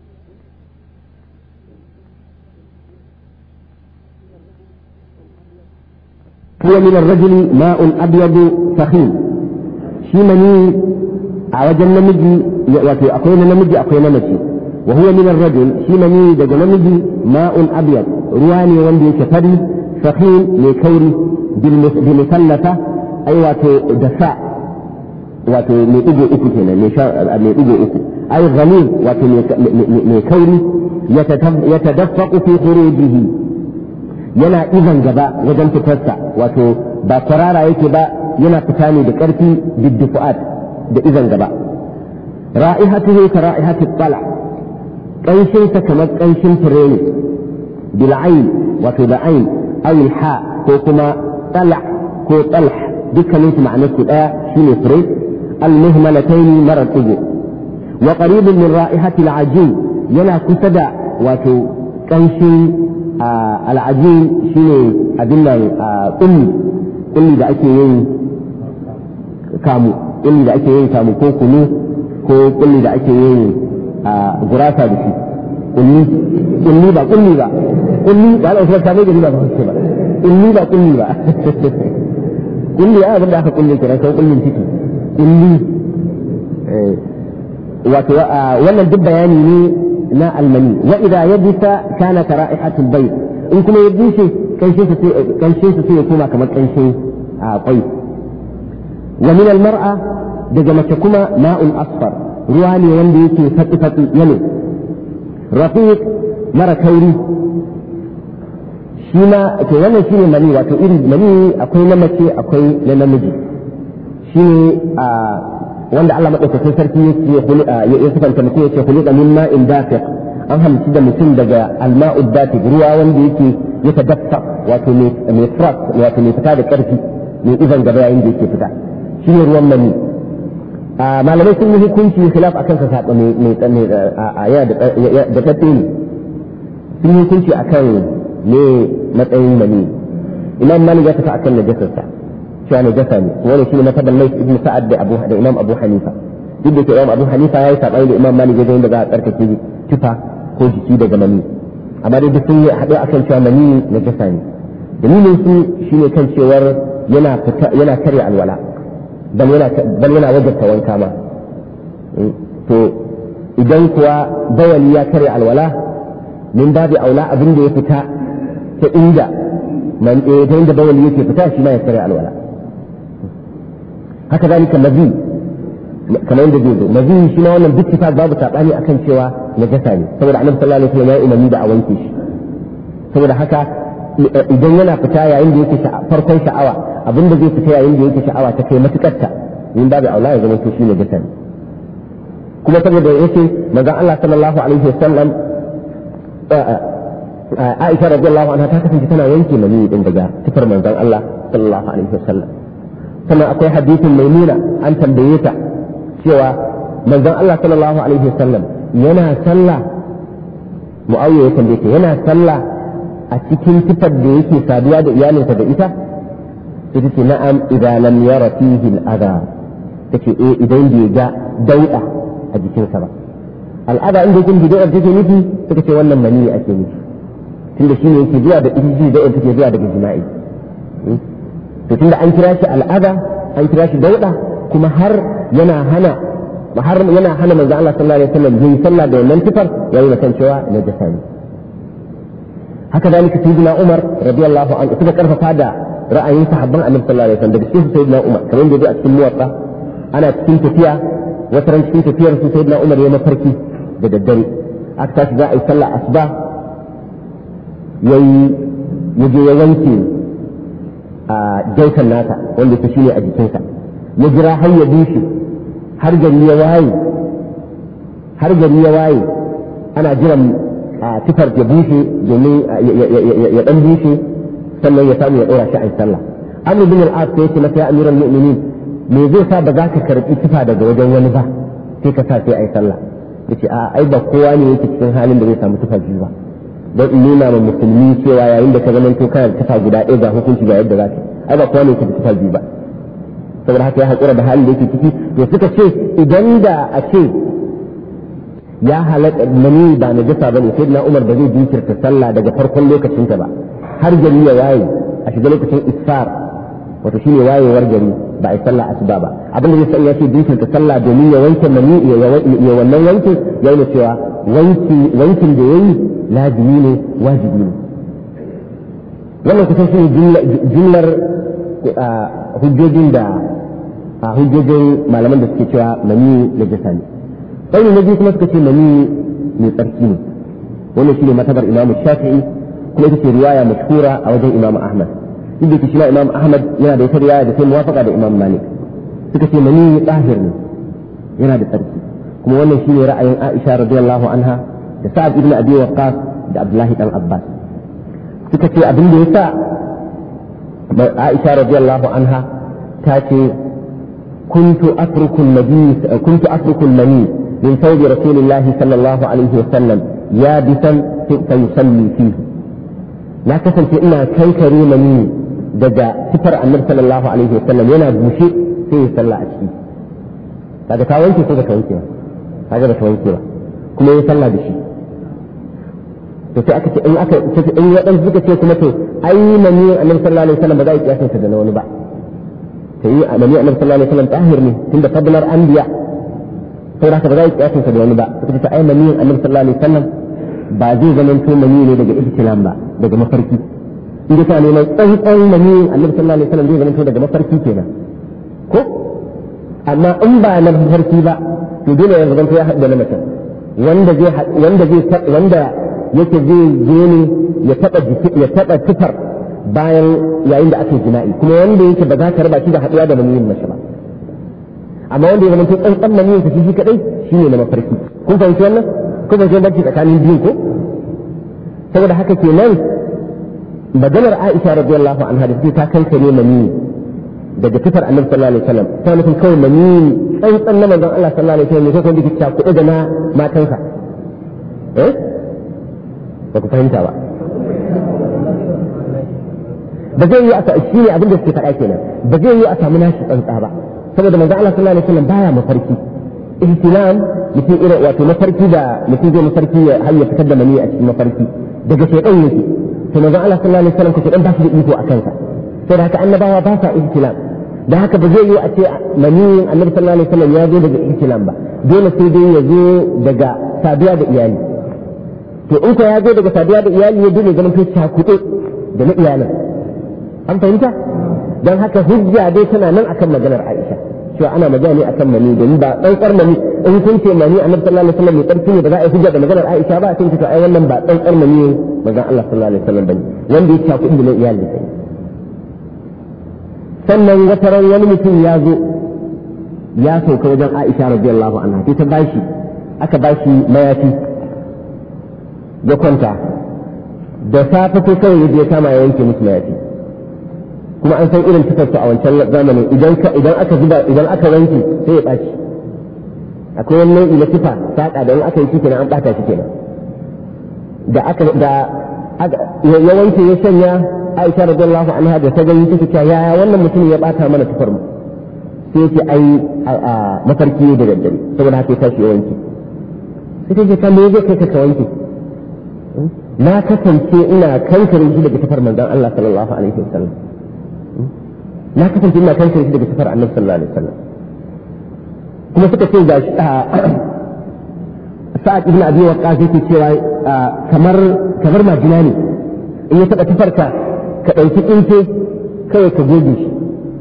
huwa min ar-rajul ma'un abyad sakhin shi mani a wajen namiji wato akwai na namiji akwai na mace wa huwa min ar-rajul shi mani daga namiji ma'un abyad ruwa ne wanda yake fari sakhin mai kauri bil musallata ai wato da sa wato mai ɗigo uku kenan mai ɗigo uku ai ghalib wato mai kauri ya tadaffaqu fi khurujihi yana izan gaba wajen fitarsa wato ba kwarara yake ba yana fita ne da ƙarfi biddufu'at da izan gaba ra'ihatuhu ka ra'ihati tsala ƙanshinsa kamar ƙanshin fure ne bil'ain wato da ain aw ha ko kuma tsala ko tsalh dukkanin su ma'anar su daya shine fure al-muhmalatayn marar tugo wa qaribun min ra'ihati al-ajin yana kusa da wato kanshin al-ajin shine abin nan kulli kulli da ake yin kamu kulli da ake yin kamu ko kunu ko kulli da ake yin gurasa da shi kulli kulli ba kulli ba kulli ba Allah ya tabe da ba ba kulli ba kulli ba kulli ya abinda aka kulle kira sai kullin ciki kulli wato wannan duk bayani ne na almani wa idza yabisa kana ka ra'ihatul bayt in kuma ya bushe kanshin sa sai kanshin sa sai ya koma kamar kanshin a kwai wa min almar'a daga mace kuma ma'un asfar ruwa ne wanda yake fatsi fatsi yana rafiq mara kauri shi ma to wannan shine mani wato iri mani akwai na mace akwai na namiji shine a wanda Allah madaukakin sarki yake ya sifanta mutum yake khuliqa min ma'in dafiq an halitta da mutum daga alma'u dafiq ruwa wanda yake ya tadaffa wato mai frat wato mai fita da karfi mai izan gaba yayin da yake fita shine ruwan mani malamai sun yi hukunci khilaf akan sa saba mai mai aya da tafi ne sun yi hukunci akan ne matsayin mani imam malik ya tafi akan najasarsa cewa najasa ne wani shine mataban Layth ibn Sa'ad da Abu da Imam Abu Hanifa duk da ke Imam Abu Hanifa yayi sabani da Imam Malik yayin da za a tsarkake tufa ko jiki daga mani amma dai duk sun yi haɗu akan cewa mani najasa ne dalilin su shine kan cewar yana fita yana karya alwala dan yana dan yana wajabta wanka ma to idan kuwa bawali ya karya alwala min babu aula abin da ya fita ta inda man eh ta inda bawali yake fita shi ma ya karya alwala haka zalika mazi kamar yadda zai zo mazi shi ma wannan duk babu sabani akan cewa najasa ne saboda annabi sallallahu alaihi wasallam ya umarni da a wanke shi saboda haka idan yana fita yayin da yake farkon sha'awa abinda zai fita yayin da yake sha'awa ta kai matukar ta in babu aula ya zama to shi najasa ne kuma saboda yace manzon Allah sallallahu alaihi wasallam Aisha radiyallahu anha ta kasance tana wanke mani din daga tufar manzon Allah sallallahu alaihi wasallam sannan akwai hadisin maimuna an tambaye ta cewa manzon Allah sallallahu alaihi wasallam yana sallah muawiya ya tambaye ta yana sallah a cikin tufar da yake saduwa da iyalinsa da ita sai ta ce na'am idan lam yara fihi al-adha take eh idan bai ga dauda a jikinsa ba al'ada inda yake bid'a take nufi take ce wannan mani ake nufi tunda shine yake zuwa da inji da take zuwa daga jima'i to tunda an kira shi al'ada an kira shi dauda kuma har yana hana har yana hana manzo Allah sallallahu alaihi wasallam yin sallah da wannan tufar yayin da kan cewa najasa ne haka dalika sayyidina Umar radiyallahu anhu suka karfafa da ra'ayin sahabban Annabi sallallahu alaihi wasallam daga cikin sayyidina Umar kamar yadda a cikin muwatta ana cikin tafiya wata ran cikin tafiyar su sayyidina Umar ya mafarki da daddare aka tashi za a yi sallah asuba yayi yaje ya wanke a jautan nasa wanda ta shine a jikinsa ya jira har ya bushe har gari ya waye har gari ya waye ana jiran tufar ya bushe domin ya dan bushe sannan ya samu ya ɗora shi a sallah Amr bin al-As sai ce masa ya amiral mu'minin me zai sa ba za ka karɓi tufa daga wajen wani ba sai ka sa sai a yi sallah yace a ai ba kowa ne yake cikin halin da zai samu tufa biyu ba don in nuna ma musulmi cewa yayin da ka zama to kana tufa guda ɗaya ga hukunci ga yadda za ka ai ba kowa ne yake da tufa biyu ba saboda haka ya haƙura da halin da yake ciki to suka ce idan da a ce ya halatta mani ba na jasa bane sai na Umar ba zai jinkirta sallah daga farkon lokacinta ba har gari ya waye a shiga lokacin isfar wato shine wayewar gari ba a yi sallah asuba ba abin da zai san ya ce jinkirta sallah domin ya wanke mani ya wannan wankin ya yi cewa wankin da ya yi lazimi ne wajibi ne wannan kusan shi jumlar hujjojin da hujjojin malaman da suke cewa mani na jasa ne sai na biyu kuma suka ce mani mai tsarki ne wannan shine matabar imamu shafi'i kuma ita ce riwaya mashhura a wajen imamu ahmad duk da shi ma imamu ahmad yana da ita riwaya da sai muwafaqa da imamu malik suka ce mani tsahir ne yana da tsarki kuma wannan shine ra'ayin aisha radiyallahu anha da sa'ad ibn abi waqqas da abdullahi dan abbas suka ce abin da yasa aisha radiyallahu anha ta ce كنت أترك النبي كنت أترك المني من ثوب رسول الله صلى الله عليه وسلم يابسا فيصلي فيه لا كسل في إنا كي كريمني دجا سفر النبي صلى الله عليه وسلم ينا بوشي فيه صلى أشي هذا كاوانتي كذا كاوانتي هذا بكاوانتي كما يصلى بشي sai aka ce in aka ce in ya dan suka ce kuma to ai mani annabi sallallahu alaihi wasallam ba za ya kiyasa da wani ba sai annabi annabi sallallahu alaihi wasallam tahir ne tunda fadlar anbiya saboda haka ba za a yi kiyasin sa da wani ba suka ce ai maniyin annabi sallallahu alaihi wasallam ba zai zama to maniyi ne daga ihtilam ba daga mafarki inda ta neman tsantsan maniyin annabi sallallahu alaihi wasallam zai zama to daga mafarki kenan ko amma in ba na mafarki ba to dole ya zama to ya haɗu da mace wanda zai wanda zai wanda yake zai je ne ya taba ya taba tufar bayan yayin da ake jina'i kuma wanda yake ba za ka raba shi da haɗuwa da maniyin mace ba amma wanda ya zama to tsantsan maniyin sa shi kadai shine na mafarki kun fahimci wannan ko ba zai barci tsakanin biyu ko saboda haka kenan maganar Aisha radiyallahu anha da ta kankare maniyi daga tufar Annabi sallallahu alaihi wasallam ta nufin kawai maniyi tsantsan na manzon Allah sallallahu alaihi wasallam ne ko kuma dake kuɗe da na matansa eh ba ku fahimta ba ba zai yi a shi ne abin da suke faɗa kenan ba zai yi a samu nashi tsantsa ba saboda manzon Allah sallallahu alaihi wasallam baya mafarki ihtilam mutum irin wato mafarki da mutum zai mafarki ya har ya fitar da mani a cikin mafarki daga shaytan yake to manzon Allah sallallahu alaihi wasallam ko shaytan ba shi da iko akan sa saboda haka annabawa ba sa ihtilam da haka ba zai yi a ce maniyin annabi sallallahu alaihi wasallam ya zo daga ihtilam ba dole sai dai ya zo daga saduwa da iyali to in ko ya zo daga saduwa da iyali ya dole ganin to cakuɗe da na iyalin an fahimta don haka hujja dai tana nan akan maganar Aisha cewa ana magana ne akan mani domin ba tsantsar mani in kun ce mani annabi sallallahu alaihi wasallam mai tsarki ne ba za a yi hujja da maganar Aisha ba sai to ai wannan ba tsantsar mani manzon Allah sallallahu alaihi wasallam bane wanda ya cakuɗe da na iyali sai sannan wata ran wani mutum ya zo ya sauka wajen Aisha radiyallahu anha sai ta bashi aka bashi mayafi ya kwanta da safe ko kawai yaje kama ya yanke musu mayafi kuma an san irin tufarsu a wancan zamanin idan idan aka zuba idan aka wanke sai ya baci akwai wani nau'i na tufa saka da in aka yi shi kenan an bata shi kenan da aka da ya wanke ya sanya Aisha radiyallahu anha da ta gani take cewa yaya wannan mutum ya bata mana tufar mu sai ce ai mafarki ne da daddare saboda haka ya tashi ya wanke sai ta ce ka me zai kai ka wanke na kasance ina kankare shi daga tufar manzon Allah sallallahu alaihi wasallam na kasance ina kankare shi daga tufar Annabi sallallahu alaihi wasallam kuma suka ce ga Sa'ad ibn Abi Waqqas yake cewa kamar kamar majina ne in ya taba tufarka ka ɗauki tsinke kawai ka goge shi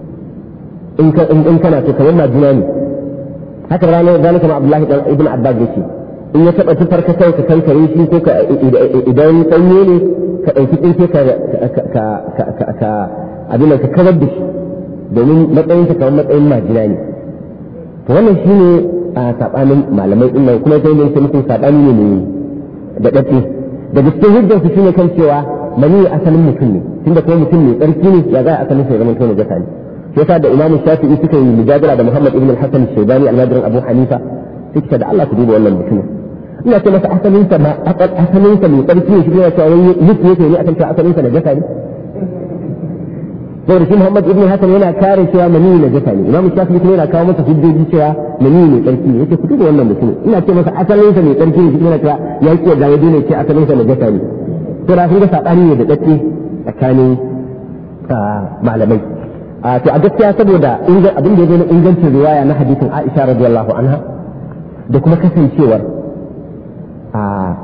in kana so kamar majina ne haka ranar zalika ma Abdullahi ibn Abbas yake in ya taɓa tufar ka kawai ka kankare shi ko ka idan sanye ne ka ɗauki tsinke ka ka abin ka kawar da shi domin matsayin ka kamar matsayin majina ne to wannan shine a sabanin malamai din nan kuma sai ne sai mutum sabani ne da dace da cikin hujjar su shine kan cewa mani asalin mutum ne tunda kuma mutum ne tsarki ne ya za a asalin sai zaman to ne gata ne sai yasa da Imam Shafi'i suka yi mujadala da Muhammad ibn al-Hasan al-Shaybani al-Madrin Abu Hanifa suka da Allah ku duba wannan mutum ina ce masa asalin sa ma asalin sa mai tsarki ne shi ne cewa wani yake yake ne akan cewa asalin sa na gata ne saboda shi Muhammad ibn Hasan yana kare cewa mani na gata ne Imam Shafi'i kuma yana kawo masa hujjoji cewa mani ne tsarki ne yake ku duba wannan mutum ina ce masa asalin sa mai tsarki ne shi yana cewa ya ce ga yadda ne ce asalin sa na gata ne to da kun ga sabani ne da dace tsakanin malamai a to a gaskiya saboda abin da ya zo na ingancin riwaya na hadisin Aisha radiyallahu anha da kuma kasancewar a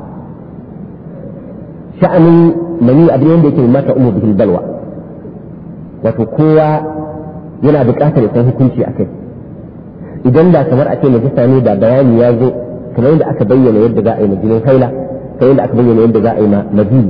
sha'anin mani abin wanda yake mata umu bihil balwa wato kowa yana buƙatar ya san hukunci a kai idan da kamar a ce najasa ne da bayani ya zo kamar yadda aka bayyana yadda za a yi majinin haila kamar yadda aka bayyana yadda za a yi majini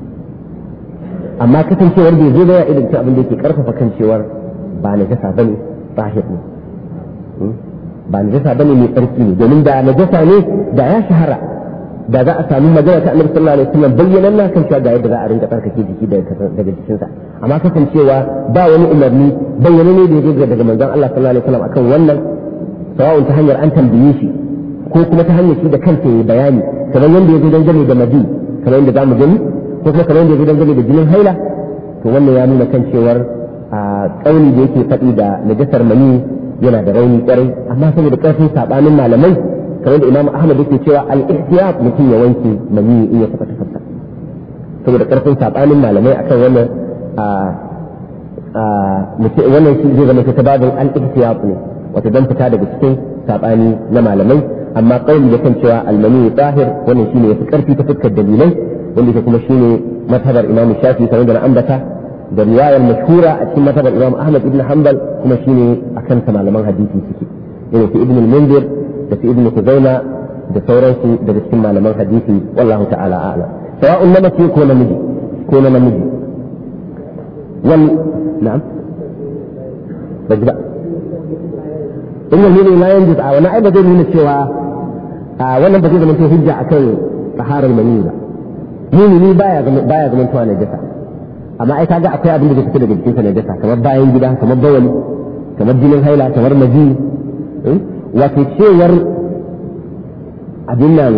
amma kasancewar bai zo da ya idan abin da yake karfafa kan cewar ba najasa bane zahir ne ba najasa bane mai tsarki ne domin da najasa ne da ya shahara da za a sami magana ta Annabi sallallahu alaihi wasallam bayyanan na kan cewa ga yadda za a rinka tsarkake jiki daga jikinsa amma kasancewa ba wani umarni bayyana ne da ya zo daga manzon Allah sallallahu alaihi wasallam akan wannan sawa'un ta hanyar an tambaye shi ko kuma ta hanyar shi da kansa ya bayani kamar yadda ya zo dangane da madi kamar yadda zamu gani ko kuma kamar yadda ya zo dangane da jinin haila to wannan ya nuna kan cewar a kauli da yake faɗi da najasar mani yana da rauni kwarai amma saboda ƙarfin sabanin malamai kamar da Imam Ahmad yake cewa al-ihtiyat mutum ya wanke mani in ya saka tafarsa saboda ƙarfin sabanin malamai akan wannan a a mutum wannan shi zai zama ta babin al-ihtiyat ne wato dan fita daga cikin sabani na malamai amma kauli da kan cewa almani tahir wannan shine yafi karfi ta fuskar dalilai wanda kuma shine mazhabar Imam Shafi kamar da na ambata da riwayar mashhura a cikin mazhabar Imam Ahmad ibn Hanbal kuma shine akan sa malaman hadisi suke irin su Ibn al-Munzir da su Ibn Khuzaimah da sauransu daga cikin malaman hadisi wallahu ta'ala a'lam sawa'un namiji ko namiji ko na namiji wal na'am bajba in yanzu ne yanzu a wani ai ba zai nuna cewa wannan ba zai zama hujja akan taharar mani ba mumini baya baya zaman tuwa na jasa amma ai kaga akwai abin da zai fita daga jikin sa na jasa kamar bayan gida kamar bawali kamar jinin haila kamar maji wato cewar abin nan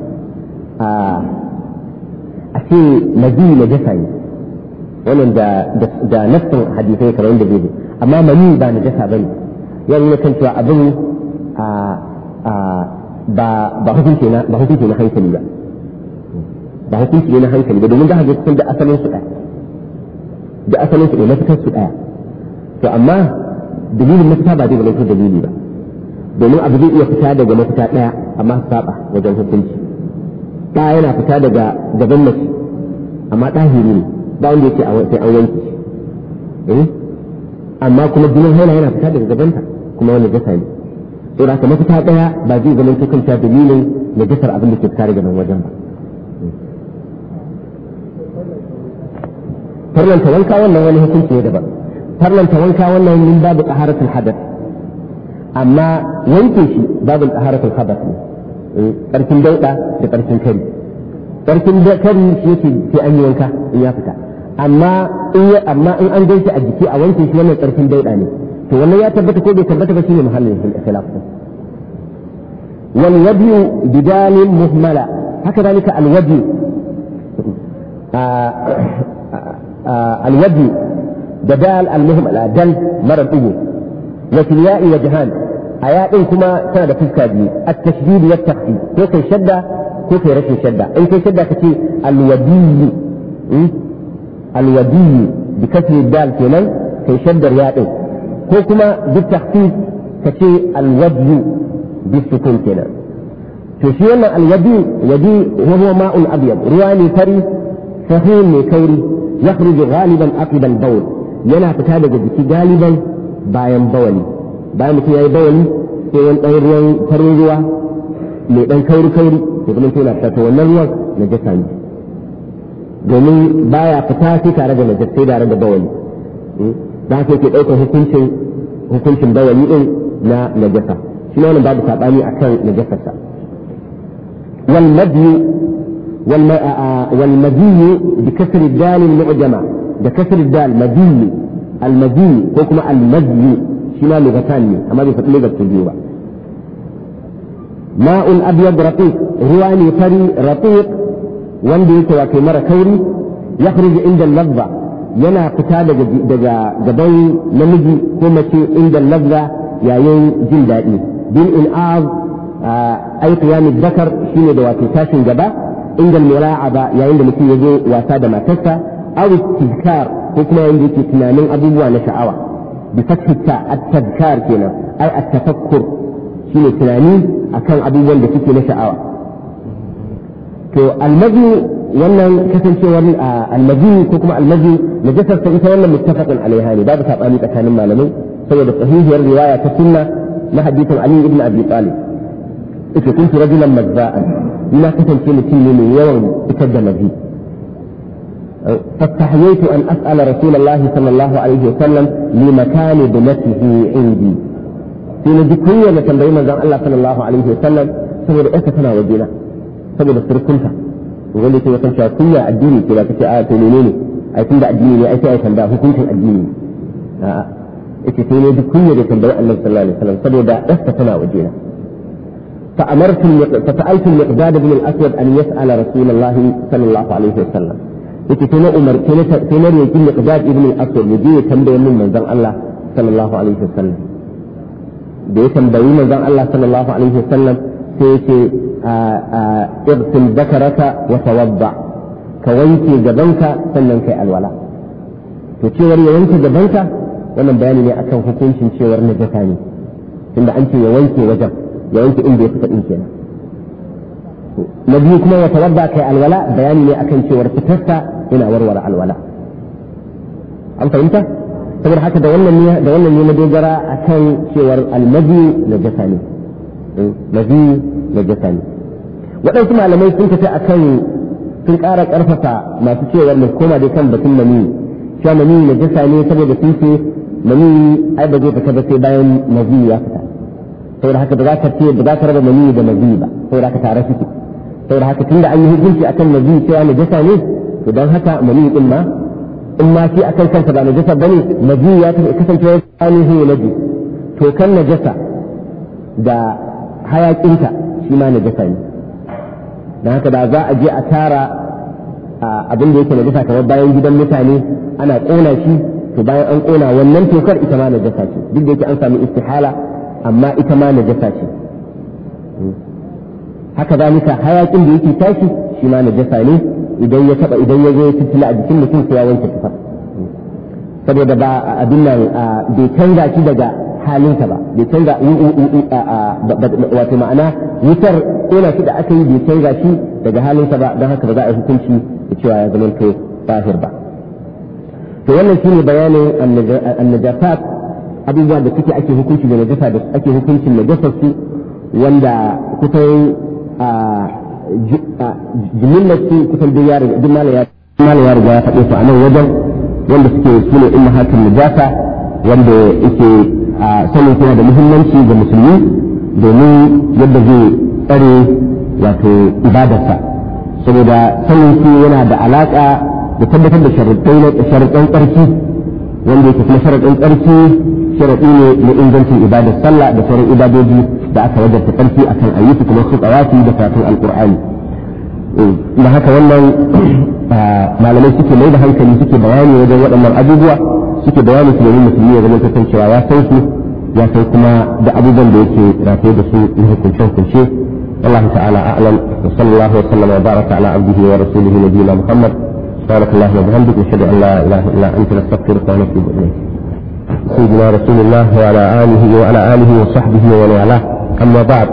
a ce maji na jasa ne wannan da da nassin hadisai kamar yadda zai amma mani ba na jasa bane yana nuna kan cewa abin ba ba hukunci na ba hukunci na hankali ba ba hukunci ne na hankali ba domin za ka ga cikin da asalin su ɗaya da asalin su ɗaya mafitar su ɗaya to amma dalilin mafita ba zai zama to dalili ba domin abu zai iya fita daga mafita ɗaya amma su saba wajen hukunci ɗaya yana fita daga gaban mace amma ɗahiri ne ba wanda yake sai an wanke shi amma kuma jinin haila yana fita daga gabanta kuma wani jasa ne to da mafita ɗaya ba zai zama to kanta dalilin najasar abin da ke fita daga nan wajen ba farlanta wanka wannan wani hukunci ne daban farlanta wanka wannan min babu taharatul hadath amma wanke shi babu taharatul hadath ne karkin dauda da karkin kari karkin da kari shi yake sai an yi wanka in ya fita amma in ya amma in an gaishe a jiki a wanke shi wannan karkin dauda ne to wannan ya tabbata ko bai tabbata ba shine mahallin khilaf wal wadi bidal muhmala haka dalika al wadi الوجه بدال المهملة دل مرة أول وفي الياء وجهان آيات كما كان تذكر به التشديد والتخفيف كيف الشدة كيف رشي الشدة إن كيف الشدة كتي الودي الودي بكسر الدال كنا كي شد رياء كما بالتخفيف كتي الودي بالسكون كنا تشيرنا الودي ودي وهو ماء أبيض رواني فري فهيم كوري يخرج غالبا عقب البول yana fita daga jiki galiban bayan bawali bayan mutum yayi bawali sai wani ɗan ruwan farin ruwa mai ɗan kauri kauri da kuma yana fita to wannan ruwan najasa ne domin baya fita sai tare da najasa sai tare da bawali da haka yake ɗaukar hukuncin hukuncin bawali din na najasa shi ne wannan babu sabani akan najasarsa wal madyu والمدي بكسر الدال المعجمة بكسر الدال مدي المدي وكما المدي شما لغتان أما بفتح لغة الجيوة ماء أبيض رقيق رواني فري رقيق واندي كواكي مرة كوري يخرج عند اللفظة ينا قتال جبين نمجي كومتي عند اللفظة ياين جلدائي بالإنعاض أي قيام الذكر شين دواتي تاشن جبا عند الملاعبة يا عند مثل يجي وسادة ما تسا أو التذكار حكما عندي تنامين أبوه نشعوة بفتح التاء التذكار كنا أي التفكر شين تنامين أكان أبوه لكي نشعوة المجي وانا كسن شيء المجي حكما المجي نجسر سيئة وانا متفق عليها يعني باب سابقاني كان ما لمن سيد الصحيح الرواية كسنة ما حديث علي ابن أبي طالب إذا كنت رجلا مجزاء لا تتنسي لتيني من يوم تكدم به فاستحييت أن أسأل رسول الله صلى الله عليه وسلم لمكان ابنته عندي في نذكرية لتنبيه من الله صلى الله عليه وسلم سبب إيسا وجينا سبب السركنفة وقال لي سوى تنشاكية الديني كلا كتي آية تنينيني أي تنبع الديني أي تنبع تنبع هو كنت الديني إيسا في نذكرية لتنبيه الله صلى الله عليه وسلم سبب إيسا وجينا فأمرت فسألت المقداد بن الأسود أن يسأل رسول الله صلى الله عليه وسلم يتي تنا أمر تنا يجي المقداد ابن الأسود يجي تنبيه من منزل الله صلى الله عليه وسلم بيه تنبيه من منزل الله صلى الله عليه وسلم سيتي اغسل ذكرك وتوضع كويتي جبنك سننك الولاء تشيور يوينك جبنك wannan bayani ne akan hukuncin cewar najasa ne inda an ce ya wanke wajen ya wanke inda ya fita din kenan na biyu kuma ya tawadda kai alwala bayani ne akan cewar fitarsa yana warware alwala an fahimta saboda haka da wannan ne da wannan ne na dogara akan cewar almazi najasa ne mazi najasa ne waɗansu malamai sun tafi akan sun ƙara ƙarfafa masu cewar mu koma dai kan batun mani cewa mani najasa ne saboda sun ce mani ai ba zai fita ba sai bayan mazi ya fita saboda haka da za ka ce da za ka raba mani da mazi ba saboda haka tare suke saboda haka tunda an yi hukunci akan mazi cewa najasa ne to don haka mani din ma in ma shi akan kansa ba najasa bane mazi ya kasance ainihin naji to kan najasa da hayakinta shi ma najasa ne don haka da za a je a tara abin da yake najasa kamar bayan gidan mutane ana ƙona shi to bayan an ƙona wannan tokar ita ma najasa ce duk da yake an sami istihala amma ita ma najasa ce haka zalika hayakin da yake tashi shi ma najasa ne idan ya taba idan ya zo ya tattala a jikin mutum sai ya wanke tufa saboda ba abin nan bai canza shi daga halinsa ba bai canza wato ma'ana wutar kona shi da aka yi bai canza shi daga halinsa ba don haka ba za a yi hukunci da cewa ya zama to tahir ba to wannan shine bayanin annajasat abubuwa da suke ake hukunci da najasa da ake hukuncin najasar su wanda kusan jimillar su kusan duk ya riga ya riga ya faɗe su a nan wajen wanda suke sune ummahatul najasa wanda yake sanin suna da muhimmanci ga musulmi domin yadda zai tsare wato ibadarsa saboda sanin su yana da alaƙa da tabbatar da sharaɗin tsarki wanda yake kuma sharaɗin tsarki sharaɗi ne na ingancin ibadar sallah da sauran ibadoji da aka wajarta tsarki akan ayyuka kuma su tsawafi da karatun alƙur'ani da haka wannan malamai suke mai da hankali suke bayani wajen waɗannan abubuwa suke bayani su domin musulmi ya zama kasancewa ya san su ya san kuma da abubuwan da yake rataye da su na hukunce-hukunce Allah ta'ala a'lam wa sallallahu wa sallama wa baraka ala abdihi wa rasulihi nabiyina Muhammad سبحانك اللهم وبحمدك نشهد ان لا اله الا انت نستغفرك ونتوب اليك. سيدنا رسول الله وعلى اله وعلى اله وصحبه ومن والاه اما بعد.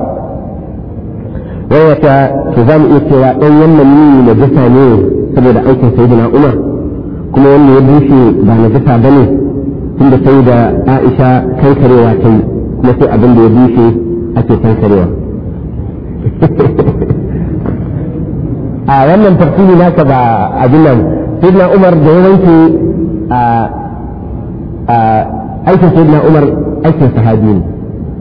ويك تزام إيكوا أن يمني نجساني سبب أيك سيدنا عمر كما أن يبوشي بنجسا بني ثم سيدة عائشة كان كريوة كي كما سيء أبن يبوشي أكي كان كريوة. a wannan tafsiri naka ba abin nan sayyidina Umar da yawanci a a aikin sayyidina Umar aikin sahabi ne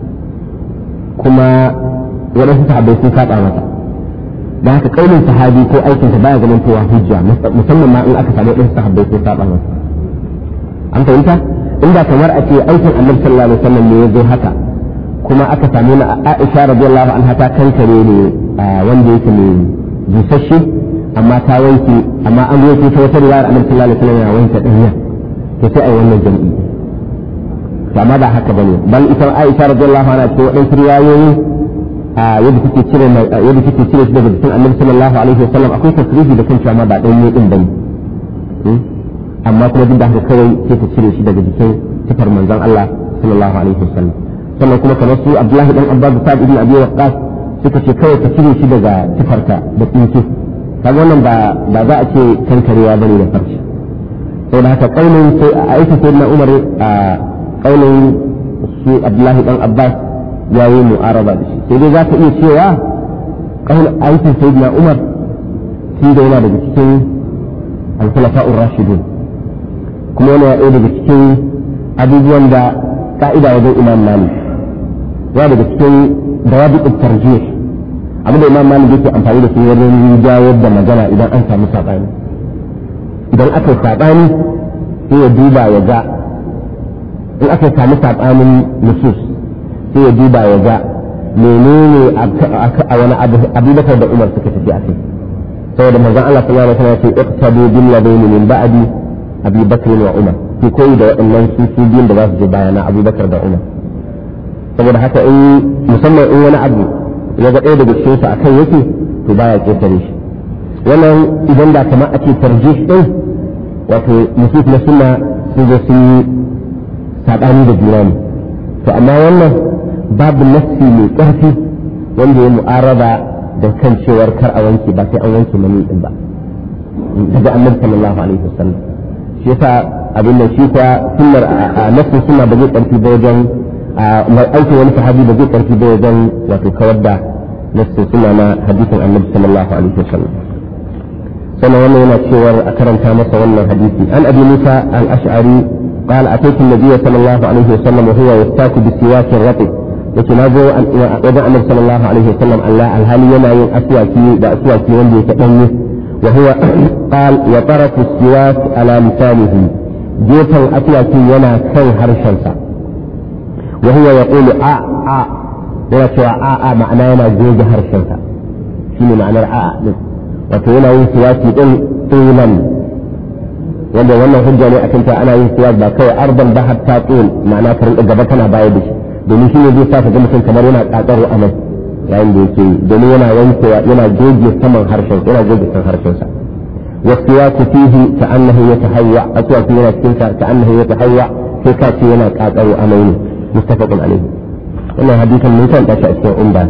kuma wadansu sahabbai sun saba masa da haka kaulin sahabi ko aikin sa baya ganin cewa hujja musamman ma in aka samu wadansu sahabbai sun saba masa an fahimta inda kamar a ce aikin Annabi sallallahu alaihi wasallam ne yazo haka kuma aka samu na Aisha radiyallahu anha ta kankare ne wanda yake ne busasshe amma ta wanke amma an wanke ta wata riwayar Annabi sallallahu alaihi wasallam ya wanke danya to sai ai wannan jami'i amma ba haka bane bal ita Aisha radiyallahu anha ce wadansu riwayoyi a yadda take cire yadda take cire shi daga jikin Annabi sallallahu alaihi wasallam akwai tasrihi da kan cewa ma ba danye din bane amma kuma duk da haka kawai sai ta cire shi daga jikin sifar manzon Allah sallallahu alaihi wasallam sannan kuma kamar su Abdullahi dan Abbas da Sa'id ibn Abi Waqqas suka ce kawai ka cire shi daga sifarka da tsinke kaga wannan ba ba za a ce kankarewa bane da farci sai da haka kaulin sai a aika sayyidina Umar a kaulin su Abdullahi dan Abbas yayi mu'araba da shi sai dai za ka iya cewa kaulin aikin sayyidina Umar shi da yana daga cikin al-khulafa'ur rashidun kuma yana daga cikin abubuwan da ka'ida wajen Imam Malik ya daga cikin dawabiq at-tarjih abin da Imam Malik yake amfani da su wajen jawar da magana idan an samu sabani idan aka sabani sai ya duba ya ga in aka samu sabanin nusus sai ya duba ya ga menene a wani abu da da Umar suka tafi a kai saboda manzon Allah sallallahu alaihi wasallam ya ce iqtabu bil ladaini min ba'di Abi Bakr wa Umar ki koyi da waɗannan su su biyun da za su je bayana Abu Bakar da Umar saboda haka in musamman in wani abu ya ga ɗaya daga cikin su akan yake to baya ƙetare shi wannan idan da kamar ake tarjih din wato musus na sunna sun zo sun yi saɓani da juna ne to amma wannan babu nassi mai ƙarfi wanda ya mu'arada da kan cewar kar a wanke ba sai an wanke mani din ba daga annabi sallallahu alaihi wasallam shi yasa abin da shi kuwa sunnar a nafsin sunna ba zai karfi ba wajen mai aiki wani sahabi ba zai karfi ba wajen wato kawar da nafsin sunna na hadisin annabi sallallahu alaihi wasallam sannan wannan yana cewar a karanta masa wannan hadisi an abi musa al-ash'ari قال أتيت النبي صلى الله عليه وسلم وهو يستاك بسواك رطب لكن هذا وضع النبي صلى الله عليه وسلم أن لا الهالي ينا أسواكي بأسواكي وندي يتأني وهو قال وطرف السواك على لسانه جيتا الأسواكي ينا كي هرشنسا وهو يقول آ آ ولا شوى آ آ معنى ينا جيجا هرشنسا شنو معنى آ وتونا يسواكي طولا wanda wannan hujja ne akan ta ana yin siwak ba kai arban ba hatta tsul ma'ana karin gaba kana baya da shi domin shi ne zai sa ka ga mutum kamar yana kakaro amai yayin da yake domin yana wankewa yana goge saman harshen yana goge saman harshen sa wasiwaku fihi ka'annahu yatahawwa aswaku yana cikin sa ka'annahu yatahawwa sai ka ce yana kakaro amai ne mustafaqun alayhi wannan hadisin mun san tashi a cikin umma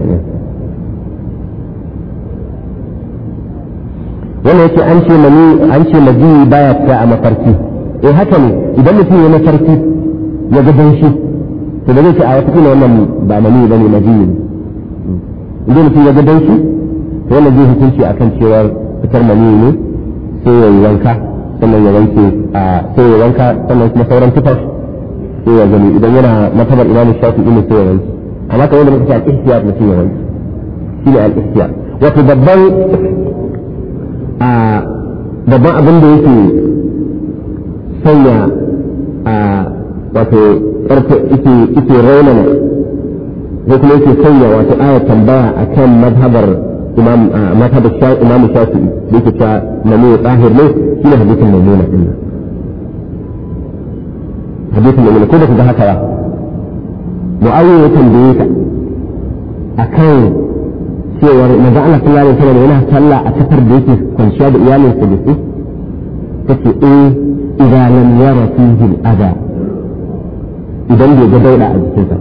wannan yake an ce mani an ce maji baya fita a mafarki eh haka ne idan mutum ya mafarki ya ga danshi to da zai ce a wata kila wannan ba mani bane maji ne idan mutum ya ga danshi to wannan zai hukunci akan cewa fitar mani ne sai ya yi wanka sannan ya wanke a sai ya wanka sannan kuma sauran tufar sai ya gani idan yana matabar imam shafi'i ne sai ya wanke amma kawai da mutum ya ihtiyar mutum ya wanke shine al-ihtiyar wato babban a babban abin da yake sanya a wato ƙarfe ike raunana ko kuma yake sanya wato aya tambaya a kan madhabar imam madhabar imam shafi'i da yake cewa mani tsahir ne shi ne hadisin maimuna din nan hadisin maimuna ko da ku ga haka ba mu'awiya ya tambaye ka akan cewar maza Allah sallallahu alaihi wasallam yana sallah a kafar da yake kwanciya da iyalinsa da su take eh idan lam yara fihi al-ada idan bai ga dauda a jikinsa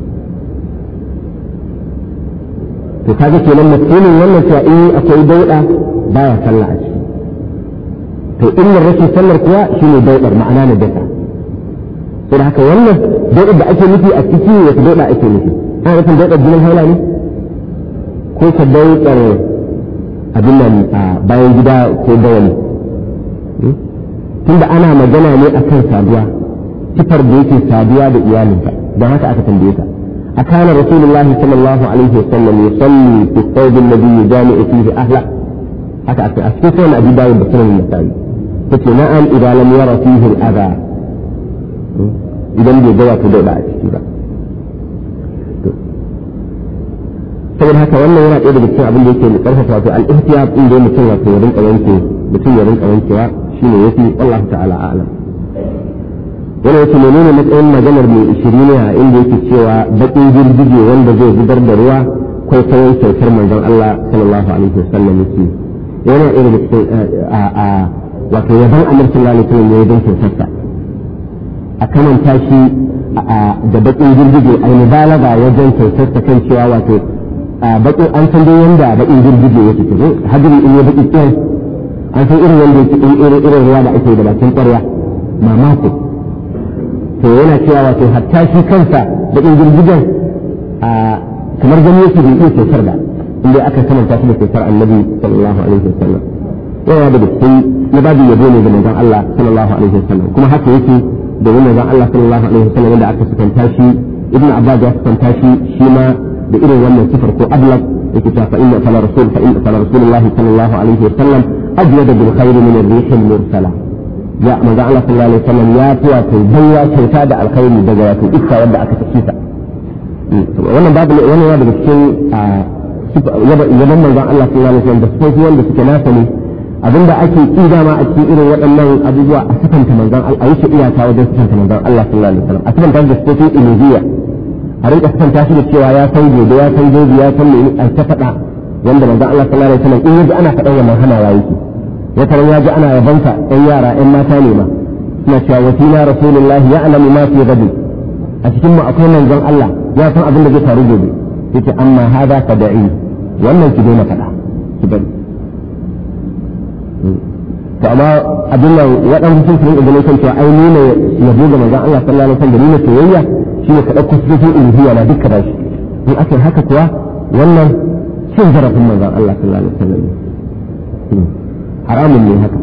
to kaga kenan mutumin wannan cewa eh akwai dauda baya sallah a ciki to illar rashin sallar kuwa shine daudar ma'ana na daka sai haka wannan daudar da ake nufi a ciki wata dauda ake nufi ana nufin daudar jinin haila ne ko ka dauɗar abin nan a bayan gida ko bawani tunda ana magana ne a kan saduwa sifar da yake saduwa da iyalinta don haka aka tambaye ta a kana rasulullahi sallallahu alaihi wasallam yusalli fi thawb alladhi yujami'u fihi ahla haka aka a cikin sunan abi dawud da sunan nasa'i tace na'am idan lam yara fihi al-adha idan bai ga wato dauda a ciki ba saboda haka wannan yana ɗaya daga cikin abin da yake karfafa wato al-ihtiyat din da mutum wato ya rinka wanke mutum ya rinka wankewa shine yafi Allah ta'ala a'lam yana yake menene matsayin maganar mai ishirin a inda yake cewa bakin girgije wanda zai zubar da ruwa kai kawai kyautar manzon Allah sallallahu alaihi wasallam yake yana ɗaya daga cikin a wato yaban annabi sallallahu alaihi wasallam ya yi kyautarsa a kamanta shi da bakin girgije ai mubalaga wajen kyautarsa kan cewa wato baki an san dai yanda bakin girgije yake to hadiri in ya baki kiyan an san irin wanda yake irin irin ruwa da ake da bakin ƙwarya mamako to yana cewa wato hatta shi kansa bakin girgijen a kamar gani yake bai iya kyautar da inda aka kamanta shi da kyautar annabi sallallahu alaihi wasallam yana da cikin na babu yabo ne ga manzon Allah sallallahu alaihi wasallam kuma haka yake da manzon Allah sallallahu alaihi wasallam da aka sukanta shi ibnu abbas ya sukanta shi shi ma da irin wannan sifar ko ablaq yake ta fa inna fala rasul fa inna fala rasulullah sallallahu alaihi wa sallam ajwada bil khair min ar-rih al-mursala ya manzo Allah sallallahu alaihi wa sallam ya tuwa ta bayya kyauta da alkhairi daga wato iska wanda aka tafi ta wannan babu wannan ya daga cikin yaban manzo Allah sallallahu alaihi wa sallam da sifofi wanda suke nasa ne abinda ake kida ma a cikin irin waɗannan abubuwa a sifanta manzon Allah a yi shi iyaka wajen sifanta manzon Allah sallallahu alaihi wa sallam a sifanta da sifofin ilmiya a rinka sifanta shi da cewa ya san gobe ya san gobe ya san mene a ta faɗa wanda manzon Allah sallallahu alaihi wasallam in yaji ana faɗan wannan hana wa yake wata ran yaji ana yabanka ɗan yara ɗan mata ne ma suna cewa wasila rasulullah ya'lamu ma fi gadi a cikin mu akwai manzon Allah ya san abin da zai faru gobe yace amma hada fada'i wannan ki daina faɗa ki bari to amma abin nan waɗansu sun san idan kan cewa ai nuna yabo ga manzon Allah sallallahu alaihi wasallam da nuna soyayya shine ka ɗauko sifofin uluhiyya na dukkan bashi in aka yi haka kuwa wannan cin zarafin manzon Allah sallallahu alaihi wasallam haramun ne haka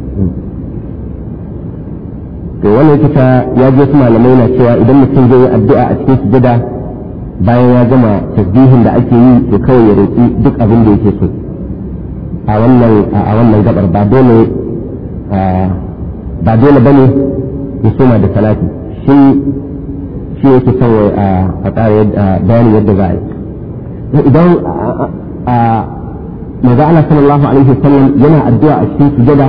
to wannan yake ta ya je su malamai na cewa idan mutum zai yi addu'a a cikin sujada bayan ya gama tasbihin da ake yi to kawai ya roƙi duk abin da yake so a wannan a wannan gabar ba dole ba dole bane ya soma da salati shi shi yake son a tsara bayanin yadda za a yi idan maza Allah sallallahu alaihi wasallam yana addu'a a cikin sujada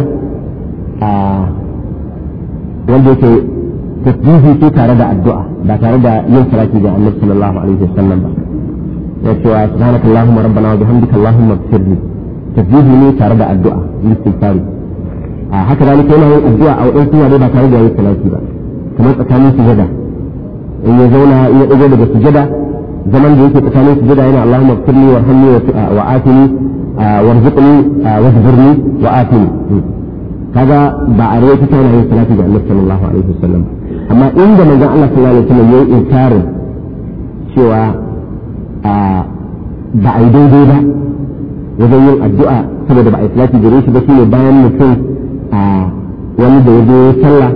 wanda yake tasbihi ce tare da addu'a ba tare da yin salati ga Annabi sallallahu alaihi wasallam ba ya ce wa subhanakallahumma rabbana wa bihamdika allahumma ighfirli tasbihi ne tare da addu'a istighfari a haka zalika yana yin addu'a a wadansu wurare ba tare da yin salati ba kamar tsakanin sujada in ya zauna ya dago daga sujada zaman da yake tsakanin sujada yana allahumma ighfirli warhamni wa atini warzuqni wajburni wa atini kaga ba a rawaita ta yana yin salati ga Annabi sallallahu alaihi wasallam amma inda manzon Allah sallallahu alaihi wasallam yayi inkarin cewa ba a yi daidai ba wajen yin addu'a saboda ba a yi salati gare shi ba shine bayan mutum a wani da ya zo sallah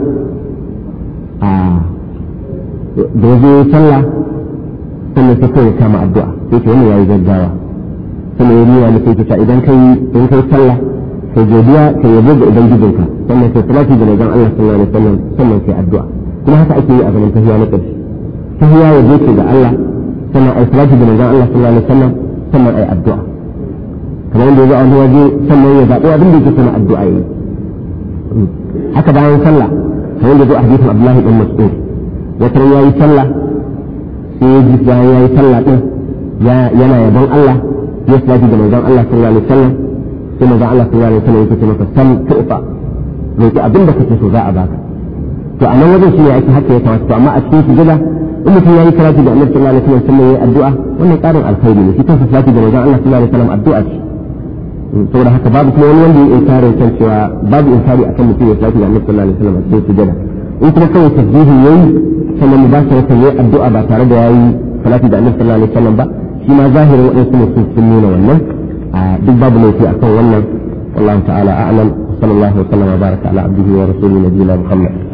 da ya zo sallah sannan sai kawai kama addu'a sai ce wani yayi gaggawa sannan ya nuna mutum ta idan kai in kai sallah kai godiya kai yabo ga ubangijinka sannan sai salati ga manzon Allah sallallahu alaihi wasallam sannan sai addu'a kuma haka ake yi a zaman tahiya na ƙarshe tahiya ya je ga Allah sannan ai salati ga manzon Allah sallallahu alaihi wasallam sannan ai addu'a kamar yadda ya zo a wani waje sannan ya zaɓi abin da yake sana addu'a yi haka bayan sallah kamar yadda zo a hadisin Abdullahi ibn Mas'ud wata ran yayi sallah sai ya ji bayan yayi sallah din yana yabon Allah ya salati ga manzon Allah sallallahu alaihi wasallam sai manzon Allah sallallahu alaihi wasallam yake ce masa sal tu'fa roki abin da kake so za a baka to a nan wajen shi ne ake haka ya kamata to amma a cikin sujada in mutum yayi salati ga Annabi sallallahu alaihi wasallam sannan yayi addu'a wannan ƙarin alkhairi ne shi kansa salati ga manzon Allah sallallahu alaihi wasallam addu'a ce saboda haka babu kuma wani wanda ya inkari kan cewa babu inkari akan mutum ya salati ga Annabi sallallahu alaihi wasallam a cikin sujada in kuma kawai tasbihi yayi sannan mubasharatan yayi addu'a ba tare da yayi salati da Annabi sallallahu alaihi wasallam ba shi ma zahirin waɗansu mutum sun nuna wannan duk babu laifi akan wannan wallahu ta'ala a'lam sallallahu alaihi wa sallam wa baraka ala abdihi wa rasulihi nabiyina Muhammad